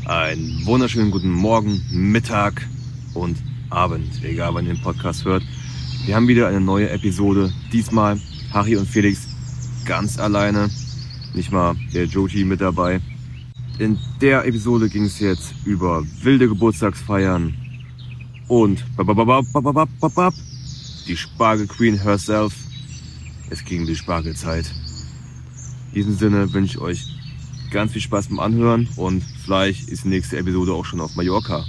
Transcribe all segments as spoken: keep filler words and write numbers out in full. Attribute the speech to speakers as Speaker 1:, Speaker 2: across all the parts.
Speaker 1: Einen wunderschönen guten Morgen, Mittag und Abend, egal wann ihr den Podcast hört. Wir haben wieder eine neue Episode. Diesmal Harry und Felix ganz alleine. Nicht mal der Joji mit dabei. In der Episode ging es jetzt über wilde Geburtstagsfeiern und die Spargel Queen herself. Es ging um die Spargelzeit. In diesem Sinne wünsche ich euch ganz viel Spaß beim Anhören und vielleicht ist die nächste Episode auch schon auf Mallorca.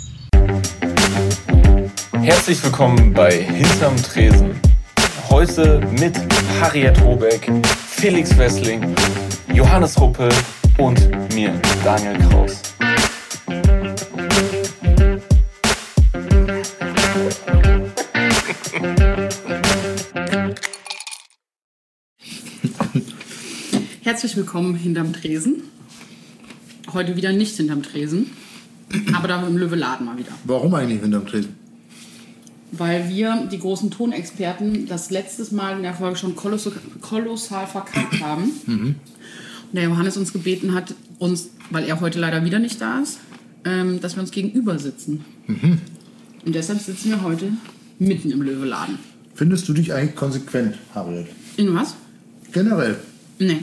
Speaker 2: Herzlich willkommen bei Hinterm Tresen. Heute mit Harriet Robeck, Felix Wessling, Johannes Ruppel und mir, Daniel Kraus.
Speaker 3: Herzlich willkommen hinterm Tresen. Heute wieder nicht hinterm Tresen, aber da im Löweladen mal wieder.
Speaker 4: Warum eigentlich hinterm Tresen?
Speaker 3: Weil wir, die großen Tonexperten, das letztes Mal in der Folge schon kolossal, kolossal verkackt haben. Mhm. Und der Johannes uns gebeten hat, uns, weil er heute leider wieder nicht da ist, ähm, dass wir uns gegenüber sitzen. Mhm. Und deshalb sitzen wir heute mitten im Löweladen.
Speaker 4: Findest du dich eigentlich konsequent, Harriet?
Speaker 3: In was?
Speaker 4: Generell.
Speaker 3: Nee.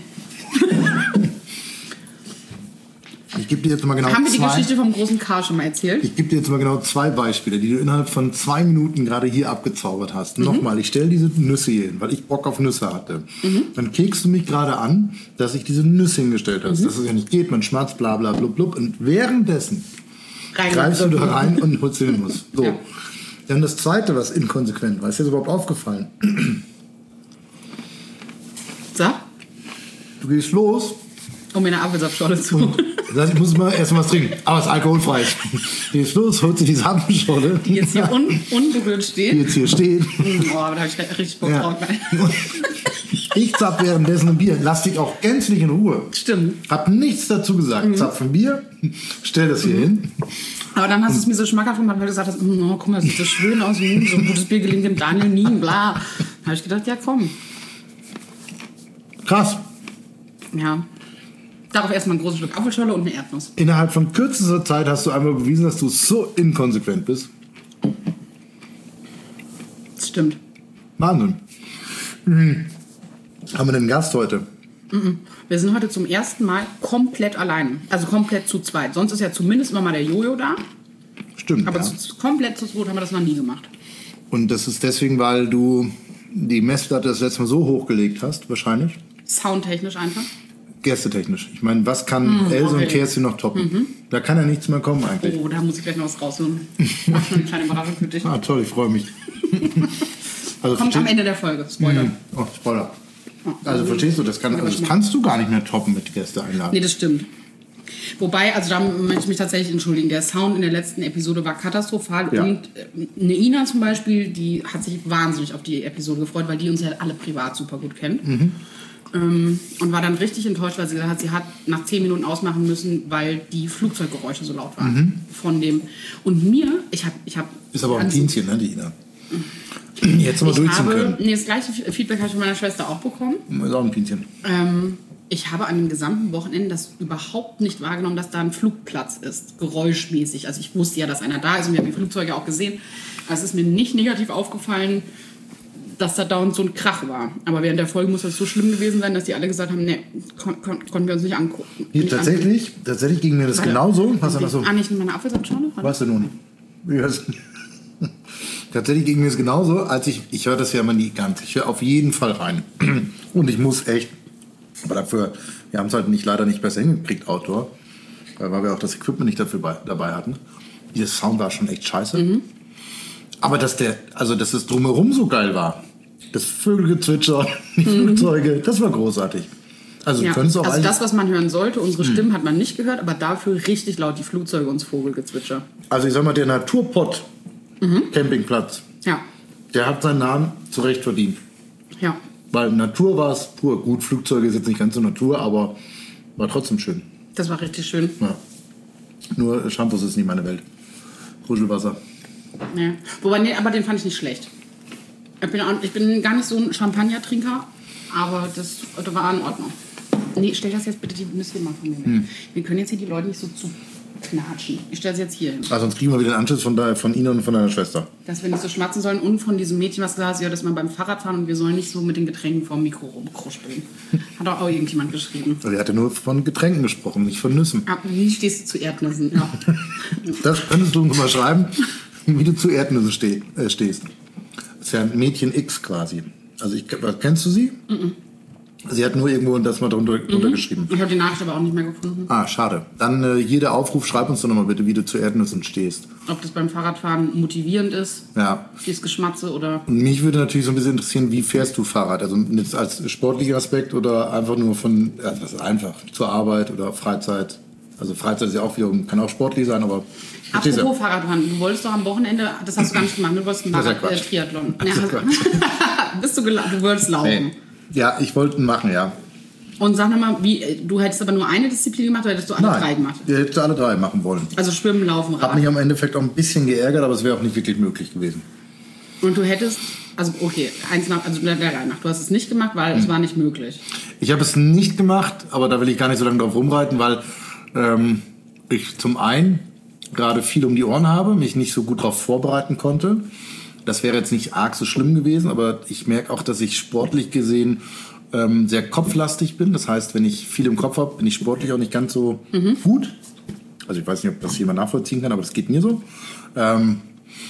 Speaker 4: Ich gebe dir jetzt mal genau
Speaker 3: Haben wir die
Speaker 4: zwei,
Speaker 3: Geschichte vom großen K schon mal erzählt?
Speaker 4: Ich gebe dir jetzt mal genau zwei Beispiele, die du innerhalb von zwei Minuten gerade hier abgezaubert hast. Mhm. Nochmal, ich stelle diese Nüsse hier hin, weil ich Bock auf Nüsse hatte. Mhm. Dann kekst du mich gerade an, dass ich diese Nüsse hingestellt habe. Mhm. Dass es ja nicht geht, man schmatzt, bla bla blub blub. Und währenddessen rein greifst du da rein und holst den Nuss. So. Ja. Dann das Zweite, was inkonsequent war. Ist dir das überhaupt aufgefallen?
Speaker 3: Sag.
Speaker 4: Du gehst los.
Speaker 3: Um mir eine Apfelsaftschorle zu holen.
Speaker 4: Das ich muss mal erst mal was trinken. Aber es ist alkoholfrei. Du gehst los, holst dir diese Apfelschorle.
Speaker 3: Die jetzt hier un unberührt steht.
Speaker 4: Die jetzt hier steht.
Speaker 3: Oh, aber da habe ich richtig Bock
Speaker 4: ja.
Speaker 3: drauf.
Speaker 4: Ich zapp währenddessen ein Bier. Lass dich auch gänzlich in Ruhe.
Speaker 3: Stimmt.
Speaker 4: Hab nichts dazu gesagt. Mhm. Zapf ein Bier, stell das hier mhm. hin.
Speaker 3: Aber dann hast du es mir so schmackhaft gemacht, weil du gesagt hast, oh, guck mal, das sieht so schön aus. So ein gutes Bier gelingt dem Daniel nie, bla. Da habe ich gedacht, ja komm.
Speaker 4: Krass.
Speaker 3: Ja. Darauf erstmal ein großes Stück Apfelschorle und eine Erdnuss.
Speaker 4: Innerhalb von kürzester Zeit hast du einmal bewiesen, dass du so inkonsequent bist.
Speaker 3: Das stimmt.
Speaker 4: Wahnsinn. Mhm. Haben wir einen Gast heute?
Speaker 3: Mhm. Wir sind heute zum ersten Mal komplett allein. Also komplett zu zweit. Sonst ist ja zumindest immer mal der Jojo da.
Speaker 4: Stimmt,
Speaker 3: Aber
Speaker 4: ja.
Speaker 3: zu, komplett zu zweit haben wir das noch nie gemacht.
Speaker 4: Und das ist deswegen, weil du die Messlatte das letzte Mal so hochgelegt hast, wahrscheinlich?
Speaker 3: Soundtechnisch einfach.
Speaker 4: Gästetechnisch. Ich meine, was kann mm, Else okay. und Kerstin noch toppen? Mhm. Da kann ja nichts mehr kommen eigentlich.
Speaker 3: Oh, da muss ich gleich noch was rausholen. Ich mache eine kleine Überraschung für dich.
Speaker 4: Ah, toll, ich freue mich.
Speaker 3: Also, Kommt am Ende der Folge, Spoiler.
Speaker 4: Mm. Oh, Spoiler. Also verstehst du, das, kann, also, das kannst du gar nicht mehr toppen mit Gäste einladen.
Speaker 3: Nee, das stimmt. Wobei, also da möchte ich mich tatsächlich entschuldigen, der Sound in der letzten Episode war katastrophal. Ja. Und eine Ina zum Beispiel, die hat sich wahnsinnig auf die Episode gefreut, weil die uns ja alle privat super gut kennt. Mhm. Und war dann richtig enttäuscht, weil sie gesagt hat, sie hat nach zehn Minuten ausmachen müssen, weil die Flugzeuggeräusche so laut waren. Mhm. Von dem. Und mir, ich habe... Ich hab
Speaker 4: ist aber auch ein Dienstchen, ne, die Ina? Jetzt mal durchziehen
Speaker 3: habe,
Speaker 4: können.
Speaker 3: Nee, das gleiche Feedback habe ich von meiner Schwester auch bekommen.
Speaker 4: Ist auch ein Pinchen.
Speaker 3: Ähm, ich habe an dem gesamten Wochenende das überhaupt nicht wahrgenommen, dass da ein Flugplatz ist, geräuschmäßig. Also ich wusste ja, dass einer da ist und wir haben die Flugzeuge auch gesehen. Also es ist mir nicht negativ aufgefallen, dass da dauernd so ein Krach war. Aber während der Folge muss das so schlimm gewesen sein, dass die alle gesagt haben, nee, kon kon konnten wir uns nicht angucken.
Speaker 4: Hier, nicht tatsächlich, angucken. tatsächlich ging mir das Warte, genauso. Was war das so?
Speaker 3: Ah, nicht mit meiner Apfelsaftschorle?
Speaker 4: Was denn nun? Tatsächlich ging mir das genauso, als ich, ich höre das ja immer nie ganz. Ich höre auf jeden Fall rein. Und ich muss echt, aber dafür, wir haben es halt nicht, leider nicht besser hingekriegt, Outdoor, weil wir auch das Equipment nicht dafür bei, dabei hatten. Dieser Sound war schon echt scheiße. Mhm. Aber dass der, also dass es drumherum so geil war, das Vögelgezwitscher, die mhm. Flugzeuge, das war großartig. Also,
Speaker 3: ja,
Speaker 4: auch
Speaker 3: also das, was man hören sollte, unsere Stimmen mhm. hat man nicht gehört, aber dafür richtig laut die Flugzeuge und das Vogelgezwitscher.
Speaker 4: Also ich sag mal, der Naturpott mhm. Campingplatz,
Speaker 3: ja.
Speaker 4: der hat seinen Namen zu Recht verdient.
Speaker 3: Ja.
Speaker 4: Weil Natur war es pur. Gut, Flugzeuge ist jetzt nicht ganz so Natur, aber war trotzdem schön.
Speaker 3: Das war richtig schön.
Speaker 4: Ja. Nur Shampoos ist nicht meine Welt. Kuschelwasser.
Speaker 3: Ja. Wobei, nee, aber den fand ich nicht schlecht. Ich bin, auch, ich bin gar nicht so ein Champagner-Trinker, aber das, das war in Ordnung. Nee, stell das jetzt bitte die Nüsse mal von mir weg. Hm. Wir können jetzt hier die Leute nicht so zu knatschen. Ich stelle es jetzt hier hin.
Speaker 4: Also sonst kriegen wir wieder einen Anschluss von, da, von Ihnen und von deiner Schwester.
Speaker 3: Dass wir nicht so schmatzen sollen und von diesem Mädchen, was gesagt hat, ja, dass man beim Fahrradfahren und wir sollen nicht so mit den Getränken vorm Mikro rumkruspeln. Hat auch, auch irgendjemand geschrieben.
Speaker 4: Also er hatte nur von Getränken gesprochen, nicht von Nüssen.
Speaker 3: Ah, wie stehst du zu Erdnüssen? Ja.
Speaker 4: Das könntest du mal schreiben, wie du zu Erdnüssen steh, äh, stehst. Das ist ja ein Mädchen X quasi. Also ich, kennst du sie? Mhm. Sie hat nur irgendwo das mal drunter, mhm. drunter geschrieben.
Speaker 3: Ich habe die Nachricht aber auch nicht mehr gefunden.
Speaker 4: Ah, schade. Dann äh, hier der Aufruf, schreib uns doch nochmal bitte, wie du zu Erdnüssen stehst.
Speaker 3: Ob das beim Fahrradfahren motivierend ist,
Speaker 4: ja.
Speaker 3: dieses Geschmatze oder...
Speaker 4: Und mich würde natürlich so ein bisschen interessieren, wie fährst du Fahrrad? Also jetzt als sportlicher Aspekt oder einfach nur von, ja, das ist einfach, zur Arbeit oder Freizeit? Also Freizeit ist ja auch wiederum, kann auch sportlich sein, aber...
Speaker 3: Apropos ja. Fahrradfahren, du wolltest doch am Wochenende, das hast du gar nicht gemacht, du wolltest einen Fahrrad,
Speaker 4: ja
Speaker 3: äh, Triathlon.
Speaker 4: Das ist
Speaker 3: ja, bist du, du wolltest laufen.
Speaker 4: Nee. Ja, ich wollte ihn machen, ja.
Speaker 3: Und sag nochmal, wie, du hättest aber nur eine Disziplin gemacht oder hättest du alle
Speaker 4: Nein,
Speaker 3: drei gemacht?
Speaker 4: Ich hätte alle drei machen wollen.
Speaker 3: Also Schwimmen, Laufen, Rad.
Speaker 4: Hab mich am Endeffekt auch ein bisschen geärgert, aber es wäre auch nicht wirklich möglich gewesen.
Speaker 3: Und du hättest, also okay, eins nach, also der Reihe nach, du hast es nicht gemacht, weil hm. es war nicht möglich.
Speaker 4: Ich habe es nicht gemacht, aber da will ich gar nicht so lange drauf rumreiten, weil ähm, ich zum einen gerade viel um die Ohren habe, mich nicht so gut darauf vorbereiten konnte. Das wäre jetzt nicht arg so schlimm gewesen, aber ich merke auch, dass ich sportlich gesehen ähm, sehr kopflastig bin. Das heißt, wenn ich viel im Kopf habe, bin ich sportlich auch nicht ganz so mhm. gut. Also ich weiß nicht, ob das jemand nachvollziehen kann, aber das geht mir so. Ähm,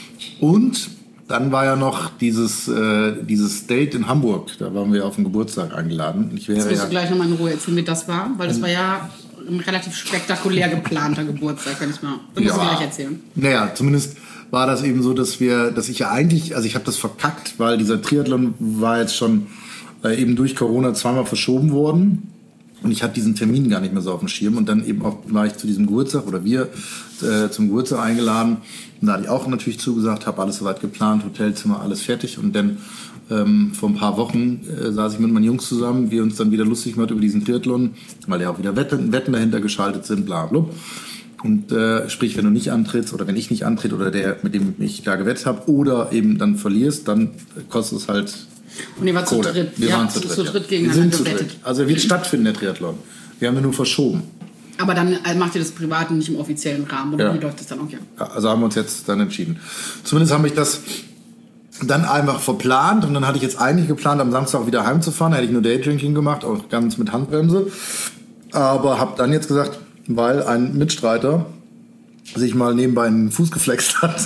Speaker 4: und dann war ja noch dieses, äh, dieses Date in Hamburg. Da waren wir auf den Geburtstag eingeladen. Ich wäre
Speaker 3: Jetzt musst
Speaker 4: ja,
Speaker 3: du gleich nochmal in Ruhe erzählen, wie das war, weil das war ja ein relativ spektakulär geplanter Geburtstag, kann ich mal. Das musst du
Speaker 4: ja.
Speaker 3: gleich erzählen.
Speaker 4: Naja, zumindest war das eben so, dass wir, dass ich ja eigentlich, also ich habe das verkackt, weil dieser Triathlon war jetzt schon äh, eben durch Corona zweimal verschoben worden und ich hatte diesen Termin gar nicht mehr so auf dem Schirm und dann eben auch war ich zu diesem Geburtstag oder wir äh, zum Geburtstag eingeladen und da hatte ich auch natürlich zugesagt, habe alles soweit geplant, Hotelzimmer, alles fertig und dann ähm, vor ein paar Wochen äh, saß ich mit meinen Jungs zusammen, wir uns dann wieder lustig gemacht über diesen Triathlon, weil ja auch wieder Wetten, Wetten dahinter geschaltet sind, bla bla. Und äh, sprich, wenn du nicht antrittst oder wenn ich nicht antritt oder der, mit dem ich da gewettet habe oder eben dann verlierst, dann kostet es halt
Speaker 3: Und ihr wart zu
Speaker 4: Kohle.
Speaker 3: dritt.
Speaker 4: Wir
Speaker 3: ja,
Speaker 4: waren zu dritt,
Speaker 3: zu
Speaker 4: ja.
Speaker 3: dritt
Speaker 4: Wir
Speaker 3: gegeneinander
Speaker 4: sind zu
Speaker 3: gewettet.
Speaker 4: dritt. Also er wird stattfinden, der Triathlon. Wir haben ihn nur verschoben.
Speaker 3: Aber dann macht ihr das privat und nicht im offiziellen Rahmen. Oder
Speaker 4: Ja.
Speaker 3: wie läuft das dann? Okay.
Speaker 4: Ja, also haben wir uns jetzt dann entschieden. Zumindest habe ich das dann einfach verplant und dann hatte ich jetzt eigentlich geplant, am Samstag wieder heimzufahren. Da hätte ich nur Daydrinking gemacht, auch ganz mit Handbremse. Aber habe dann jetzt gesagt, weil ein Mitstreiter sich mal nebenbei einen Fuß geflext hat.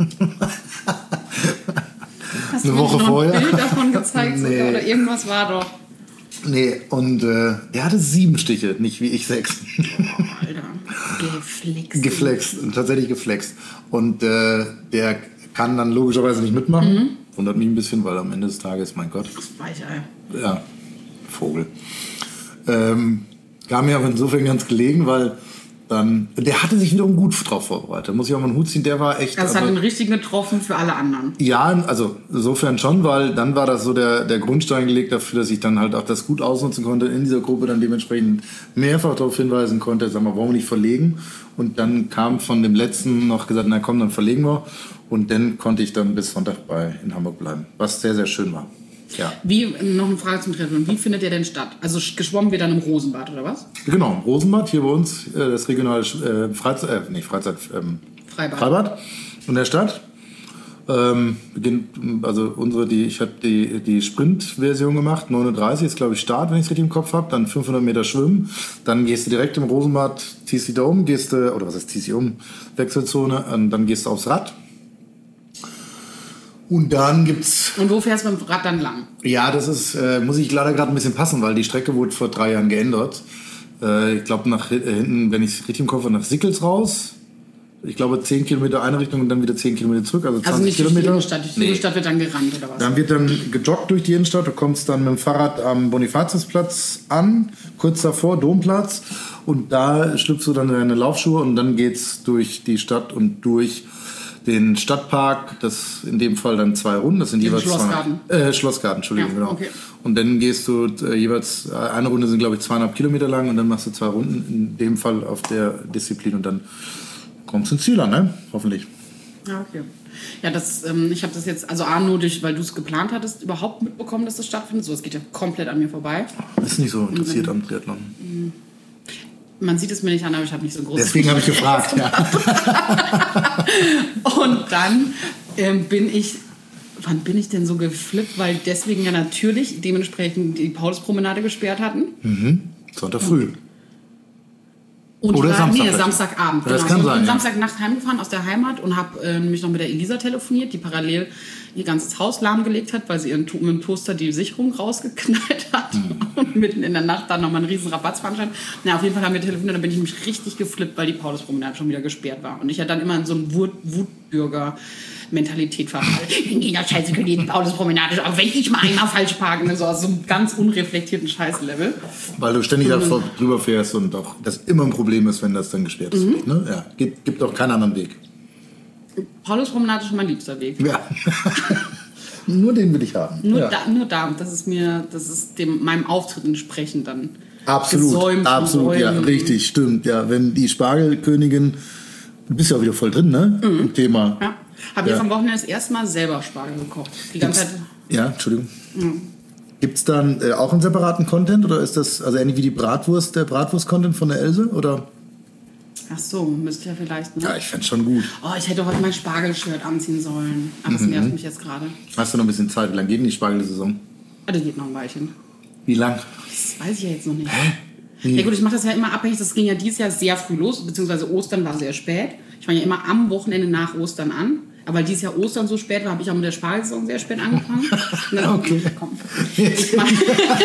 Speaker 3: Hast
Speaker 4: Eine
Speaker 3: du
Speaker 4: Woche
Speaker 3: mir noch
Speaker 4: vorher.
Speaker 3: ein Bild davon gezeigt
Speaker 4: Nee.
Speaker 3: sogar, oder irgendwas war doch.
Speaker 4: Nee, und äh, er hatte sieben Stiche, nicht wie ich sechs.
Speaker 3: Alter, geflext.
Speaker 4: Geflext, tatsächlich geflext. Und äh, der kann dann logischerweise nicht mitmachen. Mhm. Wundert mich ein bisschen, weil am Ende des Tages, mein Gott.
Speaker 3: Das Weichei.
Speaker 4: Ja, Vogel. Ähm, kam mir aber insofern ganz gelegen, weil dann, der hatte sich wiederum gut drauf vorbereitet. Da muss ich auch mal einen Hut ziehen, der war echt...
Speaker 3: Also es
Speaker 4: also,
Speaker 3: hat den richtigen getroffen für alle anderen.
Speaker 4: Ja, also insofern schon, weil dann war das so der, der Grundstein gelegt dafür, dass ich dann halt auch das gut ausnutzen konnte, in dieser Gruppe dann dementsprechend mehrfach darauf hinweisen konnte, sag mal, wollen wir nicht verlegen? Und dann kam von dem letzten noch gesagt, na komm, dann verlegen wir. Und dann konnte ich dann bis Sonntag bei in Hamburg bleiben, was sehr, sehr schön war. Ja.
Speaker 3: Wie, noch eine Frage zum Triathlon. Wie findet der denn statt? Also geschwommen wird dann im Rosenbad, oder was?
Speaker 4: Genau, im Rosenbad, hier bei uns, äh, das regionale äh, Freizeit, äh, nicht Freizeit, ähm,
Speaker 3: Freibad.
Speaker 4: Freibad in der Stadt. Ähm, beginnt, also unsere, die, ich habe die, die Sprint-Version gemacht, neununddreißig ist glaube ich Start, wenn ich es richtig im Kopf habe, dann fünfhundert Meter schwimmen, dann gehst du direkt im Rosenbad, ziehst dich da um, gehst du, oder was heißt ziehst dich um, Wechselzone, und dann gehst du aufs Rad. Und dann gibt's...
Speaker 3: Und wo fährst du mit dem Rad dann lang?
Speaker 4: Ja, das ist, äh, muss ich leider gerade ein bisschen passen, weil die Strecke wurde vor drei Jahren geändert. Äh, ich glaube nach äh, hinten, wenn ich es richtig im Kopf habe, nach Sickels raus. Ich glaube zehn Kilometer eine Richtung und dann wieder zehn Kilometer zurück, also zwanzig
Speaker 3: also nicht
Speaker 4: Kilometer.
Speaker 3: durch die Innenstadt, durch die
Speaker 4: Nee.
Speaker 3: Innenstadt wird dann gerannt, oder was?
Speaker 4: Dann wird dann gejoggt durch die Innenstadt. Du kommst dann mit dem Fahrrad am Bonifatiusplatz an, kurz davor, Domplatz. Und da schlüpfst du dann in deine Laufschuhe und dann geht's durch die Stadt und durch den Stadtpark. Das in dem Fall dann zwei Runden. Das sind
Speaker 3: Den
Speaker 4: jeweils
Speaker 3: Schlossgarten.
Speaker 4: zweihundert, äh, Schlossgarten, Entschuldigung,
Speaker 3: Ja,
Speaker 4: genau.
Speaker 3: okay.
Speaker 4: Und dann gehst du äh, jeweils, äh, eine Runde sind glaube ich zweieinhalb Kilometer lang und dann machst du zwei Runden, in dem Fall auf der Disziplin und dann kommst du ins Ziel an, ne? Hoffentlich.
Speaker 3: Ja, okay. Ja, das, ähm, ich habe das jetzt, also A, nur durch, weil du es geplant hattest, überhaupt mitbekommen, dass das stattfindet. So, es geht ja komplett an mir vorbei.
Speaker 4: Ist nicht so interessiert am Triathlon.
Speaker 3: Man sieht es mir nicht an, aber ich habe nicht so ein großes...
Speaker 4: Deswegen habe ich gefragt, ja.
Speaker 3: Und dann ähm, bin ich... Wann bin ich denn so geflippt? Weil deswegen ja natürlich dementsprechend die Pauluspromenade gesperrt hatten.
Speaker 4: Mhm. Sonntag früh.
Speaker 3: Und
Speaker 4: Oder
Speaker 3: war,
Speaker 4: Samstag.
Speaker 3: Nee, Samstagabend.
Speaker 4: Das
Speaker 3: Genau.
Speaker 4: kann
Speaker 3: Ich
Speaker 4: sein,
Speaker 3: bin
Speaker 4: ja.
Speaker 3: Samstagnacht heimgefahren aus der Heimat und habe äh, nämlich noch mit der Elisa telefoniert, die parallel ihr ganzes Haus lahmgelegt hat, weil sie ihren, mit dem Toaster die Sicherung rausgeknallt hat
Speaker 4: Mhm.
Speaker 3: und mitten in der Nacht dann nochmal einen riesen Rabatz veranstaltet. Na, auf jeden Fall haben wir telefoniert, dann bin ich nämlich richtig geflippt, weil die Pauluspromenade schon wieder gesperrt war. Und ich ja dann immer in so einem Wut, Wutbürger Mentalität verfallen. In jeder Scheiße können die Pauluspromenade, aber wenn ich mal einmal falsch parke, dann so aus so einem ganz unreflektierten Scheißlevel.
Speaker 4: Weil du ständig davor drüber fährst und auch das immer ein Problem ist, wenn das dann gesperrt ist.
Speaker 3: Mhm.
Speaker 4: Ne? Ja, gibt, gibt auch keinen anderen Weg.
Speaker 3: Pauluspromenade ist schon mein liebster Weg.
Speaker 4: Ja. Nur den will ich haben.
Speaker 3: Nur,
Speaker 4: ja.
Speaker 3: da, nur da, das ist mir, das ist dem, meinem Auftritt entsprechend dann.
Speaker 4: Absolut,
Speaker 3: gesäumt,
Speaker 4: absolut, ja,
Speaker 3: gesäumt.
Speaker 4: richtig, stimmt. Ja, wenn die Spargelkönigin, du bist ja auch wieder voll drin, ne?
Speaker 3: Mhm.
Speaker 4: Im Thema.
Speaker 3: Ja. Habe
Speaker 4: Ja.
Speaker 3: jetzt am Wochenende das erste Mal selber Spargel gekocht. Die ganze
Speaker 4: Gibt's,
Speaker 3: Zeit.
Speaker 4: ja, Entschuldigung. Mhm. Gibt es dann äh, auch einen separaten Content oder ist das also ähnlich wie die Bratwurst, der Bratwurst-Content von der Else? Oder?
Speaker 3: Ach so, müsste ja vielleicht. Ne?
Speaker 4: Ja, ich fände schon gut.
Speaker 3: Oh, ich hätte heute mein Spargelshirt anziehen sollen. Aber das
Speaker 4: Mhm.
Speaker 3: nervt mich jetzt gerade.
Speaker 4: Hast du noch ein bisschen Zeit? Wie lange geht denn die Spargelsaison?
Speaker 3: Ah, das geht noch ein Weilchen.
Speaker 4: Wie lang?
Speaker 3: Das weiß ich ja jetzt noch nicht.
Speaker 4: Wie?
Speaker 3: Ja gut, ich mache das ja immer abhängig. Das ging ja dieses Jahr sehr früh los, beziehungsweise Ostern war sehr spät. Ich fange ja immer am Wochenende nach Ostern an. Aber weil dieses Jahr Ostern so spät war, habe ich auch mit der Spargelsaison sehr spät angefangen. Und dann,
Speaker 4: Okay.
Speaker 3: Komm, ich mach,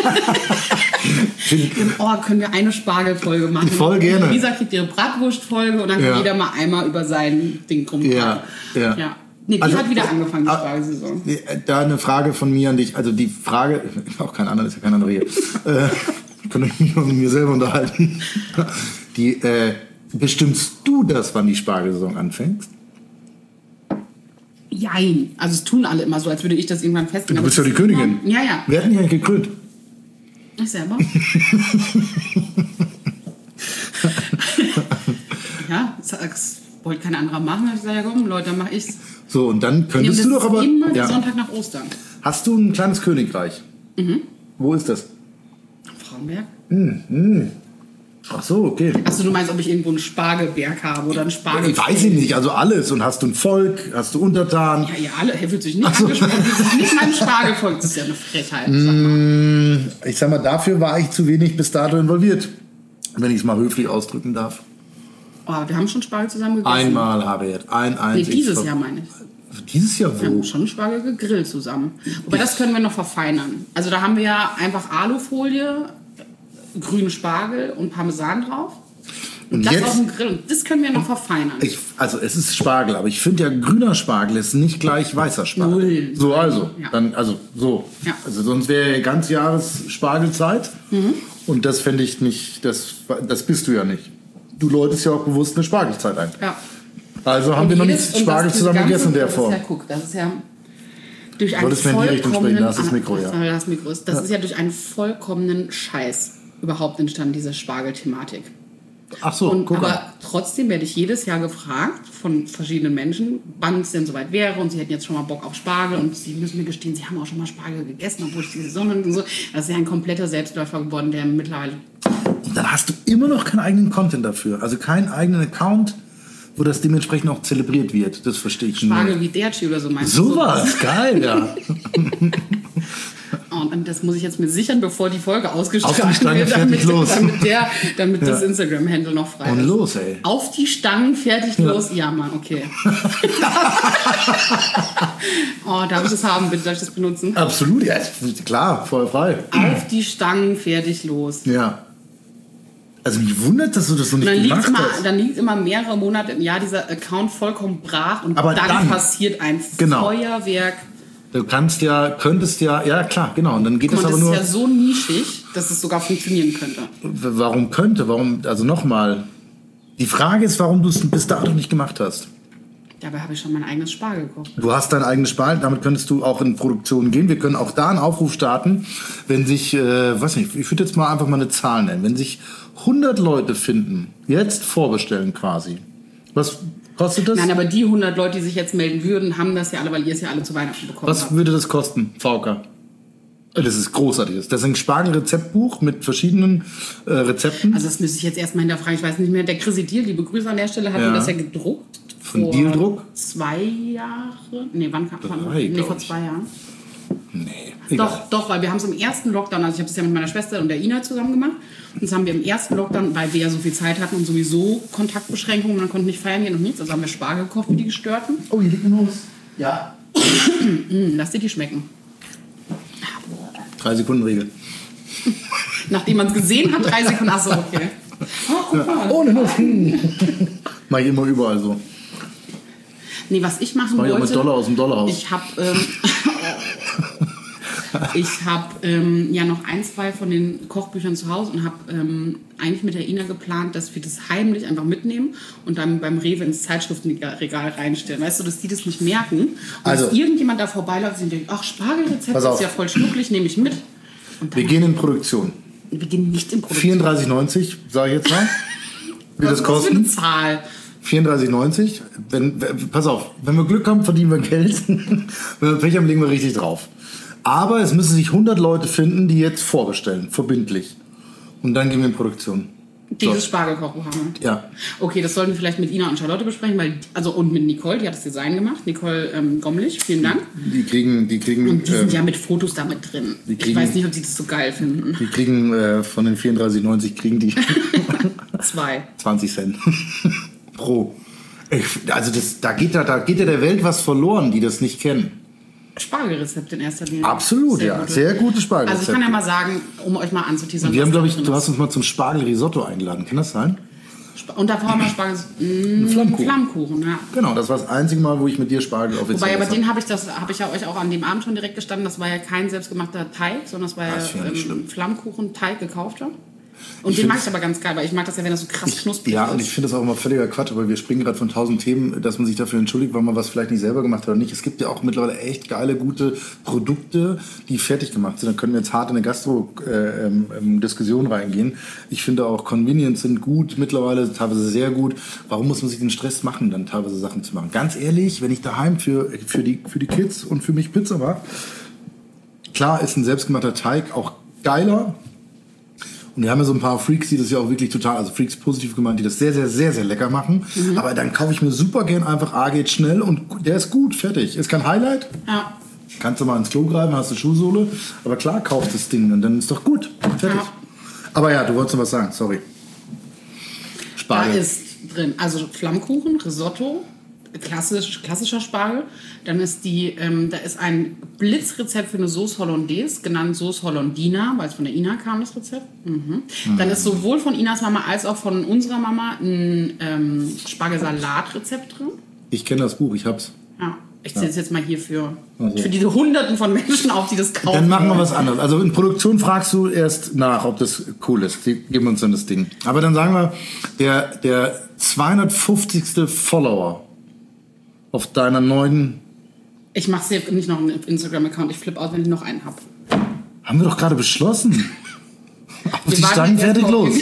Speaker 3: oh, können wir eine Spargelfolge machen?
Speaker 4: Voll gerne.
Speaker 3: Lisa kriegt ihre Bratwurstfolge und dann kann
Speaker 4: Ja.
Speaker 3: jeder mal einmal über sein Ding rumfahren.
Speaker 4: Ja, ja.
Speaker 3: ja. Nee, die
Speaker 4: Also,
Speaker 3: hat wieder angefangen, die
Speaker 4: ah,
Speaker 3: Spargelsaison.
Speaker 4: Da eine Frage von mir an dich. Also die Frage, auch kein anderer, ist ja kein anderer hier. äh, ich kann mich nur mit mir selber unterhalten. Die, äh, bestimmst du das, wann die Spargelsaison anfängt?
Speaker 3: Jein. Also es tun alle immer so, als würde ich das irgendwann festlegen.
Speaker 4: Du bist
Speaker 3: Aber
Speaker 4: ja die
Speaker 3: das ist
Speaker 4: Königin.
Speaker 3: immer- Ja, ja.
Speaker 4: Wer hat dich eigentlich gekrönt?
Speaker 3: Ich selber. Ja, das, das wollte kein anderer machen. Ich sage, ja komm, Leute, dann mache ich's.
Speaker 4: So, und dann
Speaker 3: Nee, und
Speaker 4: könntest
Speaker 3: das
Speaker 4: du doch
Speaker 3: ist
Speaker 4: aber...
Speaker 3: immer
Speaker 4: Ja.
Speaker 3: Sonntag nach Ostern.
Speaker 4: Hast du ein kleines Königreich?
Speaker 3: Mhm.
Speaker 4: Wo ist das?
Speaker 3: Frauenberg.
Speaker 4: Ach so, okay.
Speaker 3: Achso, du meinst, ob ich irgendwo einen Spargelberg habe oder einen Spargel...
Speaker 4: Ich weiß ich nicht, also alles. Und hast du ein Volk, hast du Untertan?
Speaker 3: Ja, ja, alle, er fühlt sich nicht
Speaker 4: Ach so.
Speaker 3: angesprochen, fühlt sich nicht meinem Spargelvolk. Das ist ja eine Frechheit. Sag mal.
Speaker 4: Ich sag mal, dafür war ich zu wenig bis dato involviert. Wenn ich es mal höflich ausdrücken darf.
Speaker 3: Oh, wir haben schon Spargel zusammen gegessen.
Speaker 4: Einmal, Harriet. Ein
Speaker 3: Nee,
Speaker 4: einziges.
Speaker 3: dieses Jahr meine ich.
Speaker 4: Dieses Jahr
Speaker 3: Wir
Speaker 4: wo?
Speaker 3: haben schon Spargel gegrillt zusammen. Wobei, das können wir noch verfeinern. Also da haben wir ja einfach Alufolie, grünen Spargel und Parmesan drauf. Und,
Speaker 4: Und
Speaker 3: das
Speaker 4: jetzt-
Speaker 3: auf dem Grill. Und das können wir noch verfeinern.
Speaker 4: Ich, also es ist Spargel, aber ich finde ja grüner Spargel ist nicht gleich weißer Spargel.
Speaker 3: Null.
Speaker 4: So also,
Speaker 3: Ja.
Speaker 4: dann also so.
Speaker 3: Ja.
Speaker 4: Also sonst wäre ja ganz Jahres Spargelzeit.
Speaker 3: Mhm.
Speaker 4: Und das fände ich nicht, das, das bist du ja nicht. Du läutest ja auch bewusst eine Spargelzeit ein.
Speaker 3: Ja.
Speaker 4: Also haben
Speaker 3: Und
Speaker 4: wir noch
Speaker 3: jedes-
Speaker 4: nicht
Speaker 3: und
Speaker 4: Spargel
Speaker 3: das-
Speaker 4: zusammen
Speaker 3: das
Speaker 4: gegessen in der
Speaker 3: Ganze,
Speaker 4: Form.
Speaker 3: Das ist ja, guck, das ist ja durch einen
Speaker 4: Solltest du in die Richtung sprechen,
Speaker 3: vollkommenen...
Speaker 4: da ist das Mikro, ja.
Speaker 3: Ah, das Mikro ist. Das ist ja durch einen vollkommenen Scheiß überhaupt entstanden, diese Spargelthematik.
Speaker 4: Ach so,
Speaker 3: Und,
Speaker 4: guck
Speaker 3: aber
Speaker 4: mal.
Speaker 3: trotzdem werde ich jedes Jahr gefragt von verschiedenen Menschen, wann es denn soweit wäre und sie hätten jetzt schon mal Bock auf Spargel und sie müssen mir gestehen, sie haben auch schon mal Spargel gegessen, obwohl ich die Saison und so. Das ist ja ein kompletter Selbstläufer geworden, der mittlerweile...
Speaker 4: Und dann hast du immer noch keinen eigenen Content dafür. Also keinen eigenen Account, wo das dementsprechend auch zelebriert wird. Das verstehe ich
Speaker 3: Spargel
Speaker 4: nicht.
Speaker 3: wie Derci oder so meinst du?
Speaker 4: So was, geil, ja.
Speaker 3: Oh, und das muss ich jetzt mir sichern, bevor die Folge
Speaker 4: Auf die
Speaker 3: ausgestrahlt
Speaker 4: Stange,
Speaker 3: wird,
Speaker 4: fertig,
Speaker 3: damit,
Speaker 4: los.
Speaker 3: damit, der, damit das
Speaker 4: Ja.
Speaker 3: Instagram-Handle noch frei
Speaker 4: Und
Speaker 3: ist.
Speaker 4: los, ey.
Speaker 3: Auf die Stangen, fertig, los. Ja, Mann, okay. Oh, darf ich das haben, bitte? Darf ich das benutzen?
Speaker 4: Absolut, ja, ist klar, voll frei.
Speaker 3: Auf die Stangen, fertig, los.
Speaker 4: Ja. Also mich wundert, dass du das noch
Speaker 3: Und
Speaker 4: nicht
Speaker 3: dann liegt,
Speaker 4: gemacht
Speaker 3: immer,
Speaker 4: hast.
Speaker 3: dann liegt immer mehrere Monate im Jahr dieser Account vollkommen brach und
Speaker 4: Aber
Speaker 3: dann,
Speaker 4: dann-
Speaker 3: passiert ein
Speaker 4: Genau.
Speaker 3: Feuerwerk.
Speaker 4: Du kannst ja, könntest ja, ja klar, genau. Und dann geht
Speaker 3: Guck
Speaker 4: das
Speaker 3: mal,
Speaker 4: aber
Speaker 3: das ist
Speaker 4: nur.
Speaker 3: ja so nischig, dass es sogar funktionieren könnte.
Speaker 4: Warum könnte? Warum? Also nochmal. Die Frage ist, warum du es bis dato nicht gemacht hast.
Speaker 3: Dabei habe ich schon mein eigenes Spargel gekocht.
Speaker 4: Du hast dein eigenes Spalt, damit könntest du auch in Produktion gehen. Wir können auch da einen Aufruf starten, wenn sich, äh, weiß nicht, ich würde jetzt mal einfach mal eine Zahl nennen. Wenn sich hundert Leute finden, jetzt vorbestellen quasi. Was kostet das?
Speaker 3: Nein, aber die hundert Leute, die sich jetzt melden würden, haben das ja alle, weil ihr es ja alle zu Weihnachten bekommen
Speaker 4: Was
Speaker 3: habt.
Speaker 4: würde das kosten, V K? Das ist großartig. Das ist ein Spargel-Rezeptbuch mit verschiedenen äh, Rezepten.
Speaker 3: Also das müsste ich jetzt erstmal hinterfragen. Ich weiß nicht mehr. Der Chrissy Diel, liebe Grüße an der Stelle, hat
Speaker 4: Ja.
Speaker 3: mir das ja gedruckt.
Speaker 4: Von
Speaker 3: vor
Speaker 4: Dieldruck?
Speaker 3: Zwei Jahre? Nee, wann kam man?
Speaker 4: Drei,
Speaker 3: Nee,
Speaker 4: glaub
Speaker 3: vor
Speaker 4: ich.
Speaker 3: zwei Jahren.
Speaker 4: Nee. Egal.
Speaker 3: Doch, doch, weil wir haben es im ersten Lockdown, also ich habe das ja mit meiner Schwester und der Ina zusammen gemacht. Und das haben wir im ersten Lockdown, weil wir ja so viel Zeit hatten und sowieso Kontaktbeschränkungen, man konnte nicht feiern gehen und nichts. Also haben wir Spargel gekocht für die Gestörten.
Speaker 4: Oh, hier liegt ein Nuss. Ja.
Speaker 3: Mm, lass dir die schmecken.
Speaker 4: Drei Sekunden Regel.
Speaker 3: Nachdem man es gesehen hat, drei Sekunden. Achso, okay. Oh, guck mal.
Speaker 4: Ohne Nuss. Mach ich immer überall so.
Speaker 3: Nee, was ich machen
Speaker 4: Mach ich auch
Speaker 3: wollte...
Speaker 4: mit Dollar aus dem Dollarhaus.
Speaker 3: Ich habe ähm, ich hab, ähm, ja noch ein, zwei von den Kochbüchern zu Hause und habe ähm, eigentlich mit der Ina geplant, dass wir das heimlich einfach mitnehmen und dann beim Rewe ins Zeitschriftenregal reinstellen. Weißt du, dass die das nicht merken. Und
Speaker 4: Also-
Speaker 3: dass irgendjemand da vorbeiläuft und denkt, ach, Spargelrezept
Speaker 4: Pass
Speaker 3: ist
Speaker 4: auf.
Speaker 3: ja voll schnucklig, nehme ich mit. Und dann,
Speaker 4: Wir gehen in Produktion.
Speaker 3: wir gehen nicht in Produktion.
Speaker 4: vierunddreißig neunzig, sage ich jetzt mal. Wie das
Speaker 3: Was ist das für eine
Speaker 4: kosten?
Speaker 3: Zahl?
Speaker 4: vierunddreißig neunzig. Wenn, wenn, pass auf, wenn wir Glück haben, verdienen wir Geld. Wenn wir Pech haben, legen wir richtig drauf. Aber es müssen sich hundert Leute finden, die jetzt vorbestellen, verbindlich. Und dann gehen wir in Produktion.
Speaker 3: Dieses
Speaker 4: So.
Speaker 3: Spargelkochbuch haben wir.
Speaker 4: Ja.
Speaker 3: Okay, das sollten wir vielleicht mit Ina und Charlotte besprechen, weil, also und mit Nicole, die hat das Design gemacht. Nicole ähm, Gommlich, vielen Dank.
Speaker 4: Die kriegen, die kriegen,
Speaker 3: Und die
Speaker 4: ähm,
Speaker 3: sind ja mit Fotos da mit drin.
Speaker 4: die
Speaker 3: Ich
Speaker 4: kriegen-
Speaker 3: weiß nicht, ob sie das so geil finden.
Speaker 4: die kriegen äh, von den vierunddreißig neunzig kriegen die
Speaker 3: Zwei.
Speaker 4: zwanzig Cent pro. Ich, also das, da geht ja, da geht ja der Welt was verloren, die das nicht kennen.
Speaker 3: Spargelrezept in erster Linie.
Speaker 4: Absolut, ja.
Speaker 3: gute.
Speaker 4: Sehr gute Spargelrezepte.
Speaker 3: Also ich kann ja mal sagen, um euch mal anzuteasern.
Speaker 4: Wir haben,
Speaker 3: was da
Speaker 4: glaube ich,
Speaker 3: drin
Speaker 4: du
Speaker 3: ist.
Speaker 4: hast uns mal zum Spargelrisotto eingeladen. Kann das sein?
Speaker 3: Sp- Und davor haben wir Spargel... Mh,
Speaker 4: Flammkuchen.
Speaker 3: Flammkuchen, ja.
Speaker 4: Genau, das war das einzige Mal, wo ich mit dir Spargel offiziell
Speaker 3: Wobei, aber
Speaker 4: esse.
Speaker 3: den habe ich, das habe ich ja euch auch an dem Abend schon direkt gestanden. Das war ja kein selbstgemachter Teig, sondern das war ja
Speaker 4: Das finde ich
Speaker 3: ähm,
Speaker 4: schlimm.
Speaker 3: Flammkuchen-Teig gekaufter. Und
Speaker 4: Ich
Speaker 3: den
Speaker 4: find
Speaker 3: mag
Speaker 4: das-
Speaker 3: ich aber ganz geil, weil ich mag das ja, wenn das so krass knusprig
Speaker 4: Ja,
Speaker 3: ist.
Speaker 4: und ich finde das auch immer völliger Quatsch, aber wir springen gerade von tausend Themen, dass man sich dafür entschuldigt, weil man was vielleicht nicht selber gemacht hat oder nicht. Es gibt ja auch mittlerweile echt geile, gute Produkte, die fertig gemacht sind. Da können wir jetzt hart in eine Gastro-Diskussion reingehen. Ich finde auch Convenience sind gut, mittlerweile teilweise sehr gut. Warum muss man sich den Stress machen, dann teilweise Sachen zu machen? Ganz ehrlich, wenn ich daheim für, für, die, für die Kids und für mich Pizza mache, klar ist ein selbstgemachter Teig auch geiler. Und wir haben ja so ein paar Freaks, die das ja auch wirklich total, also Freaks positiv gemeint, die das sehr, sehr, sehr, sehr lecker machen.
Speaker 3: Mhm.
Speaker 4: Aber dann kaufe ich mir super gern einfach, A geht schnell und der ist gut, fertig. Ist kein Highlight.
Speaker 3: Ja.
Speaker 4: Kannst du mal ins Klo greifen, hast du Schuhsohle. Aber klar, kaufst das Ding und dann ist doch gut. Fertig.
Speaker 3: Ja.
Speaker 4: Aber ja, du wolltest noch was sagen, sorry.
Speaker 3: Da
Speaker 4: Spargel.
Speaker 3: ist drin, also Flammkuchen, Risotto, klassisch, klassischer Spargel. Dann ist die, ähm, da ist ein Blitzrezept für eine Sauce Hollandaise, genannt Sauce Hollandina, weil es von der Ina kam, das Rezept. Mhm. Dann ist sowohl von Inas Mama als auch von unserer Mama ein ähm, Spargelsalatrezept drin.
Speaker 4: Ich kenne das Buch, ich hab's.
Speaker 3: Ja. Ich zähle es jetzt mal hier für,
Speaker 4: Also.
Speaker 3: für diese Hunderten von Menschen auf, die das kaufen.
Speaker 4: Dann machen wir was anderes. Also in Produktion fragst du erst nach, ob das cool ist. Die geben uns dann das Ding. Aber dann sagen wir, der, der zweihundertfünfzigste Follower auf deiner neuen...
Speaker 3: Ich mache jetzt nicht noch einen Instagram-Account. Ich flippe aus, wenn ich noch einen habe.
Speaker 4: Haben wir doch gerade beschlossen. Auf
Speaker 3: Wir
Speaker 4: die
Speaker 3: warten
Speaker 4: Stangen
Speaker 3: jetzt
Speaker 4: fertig
Speaker 3: erst
Speaker 4: los.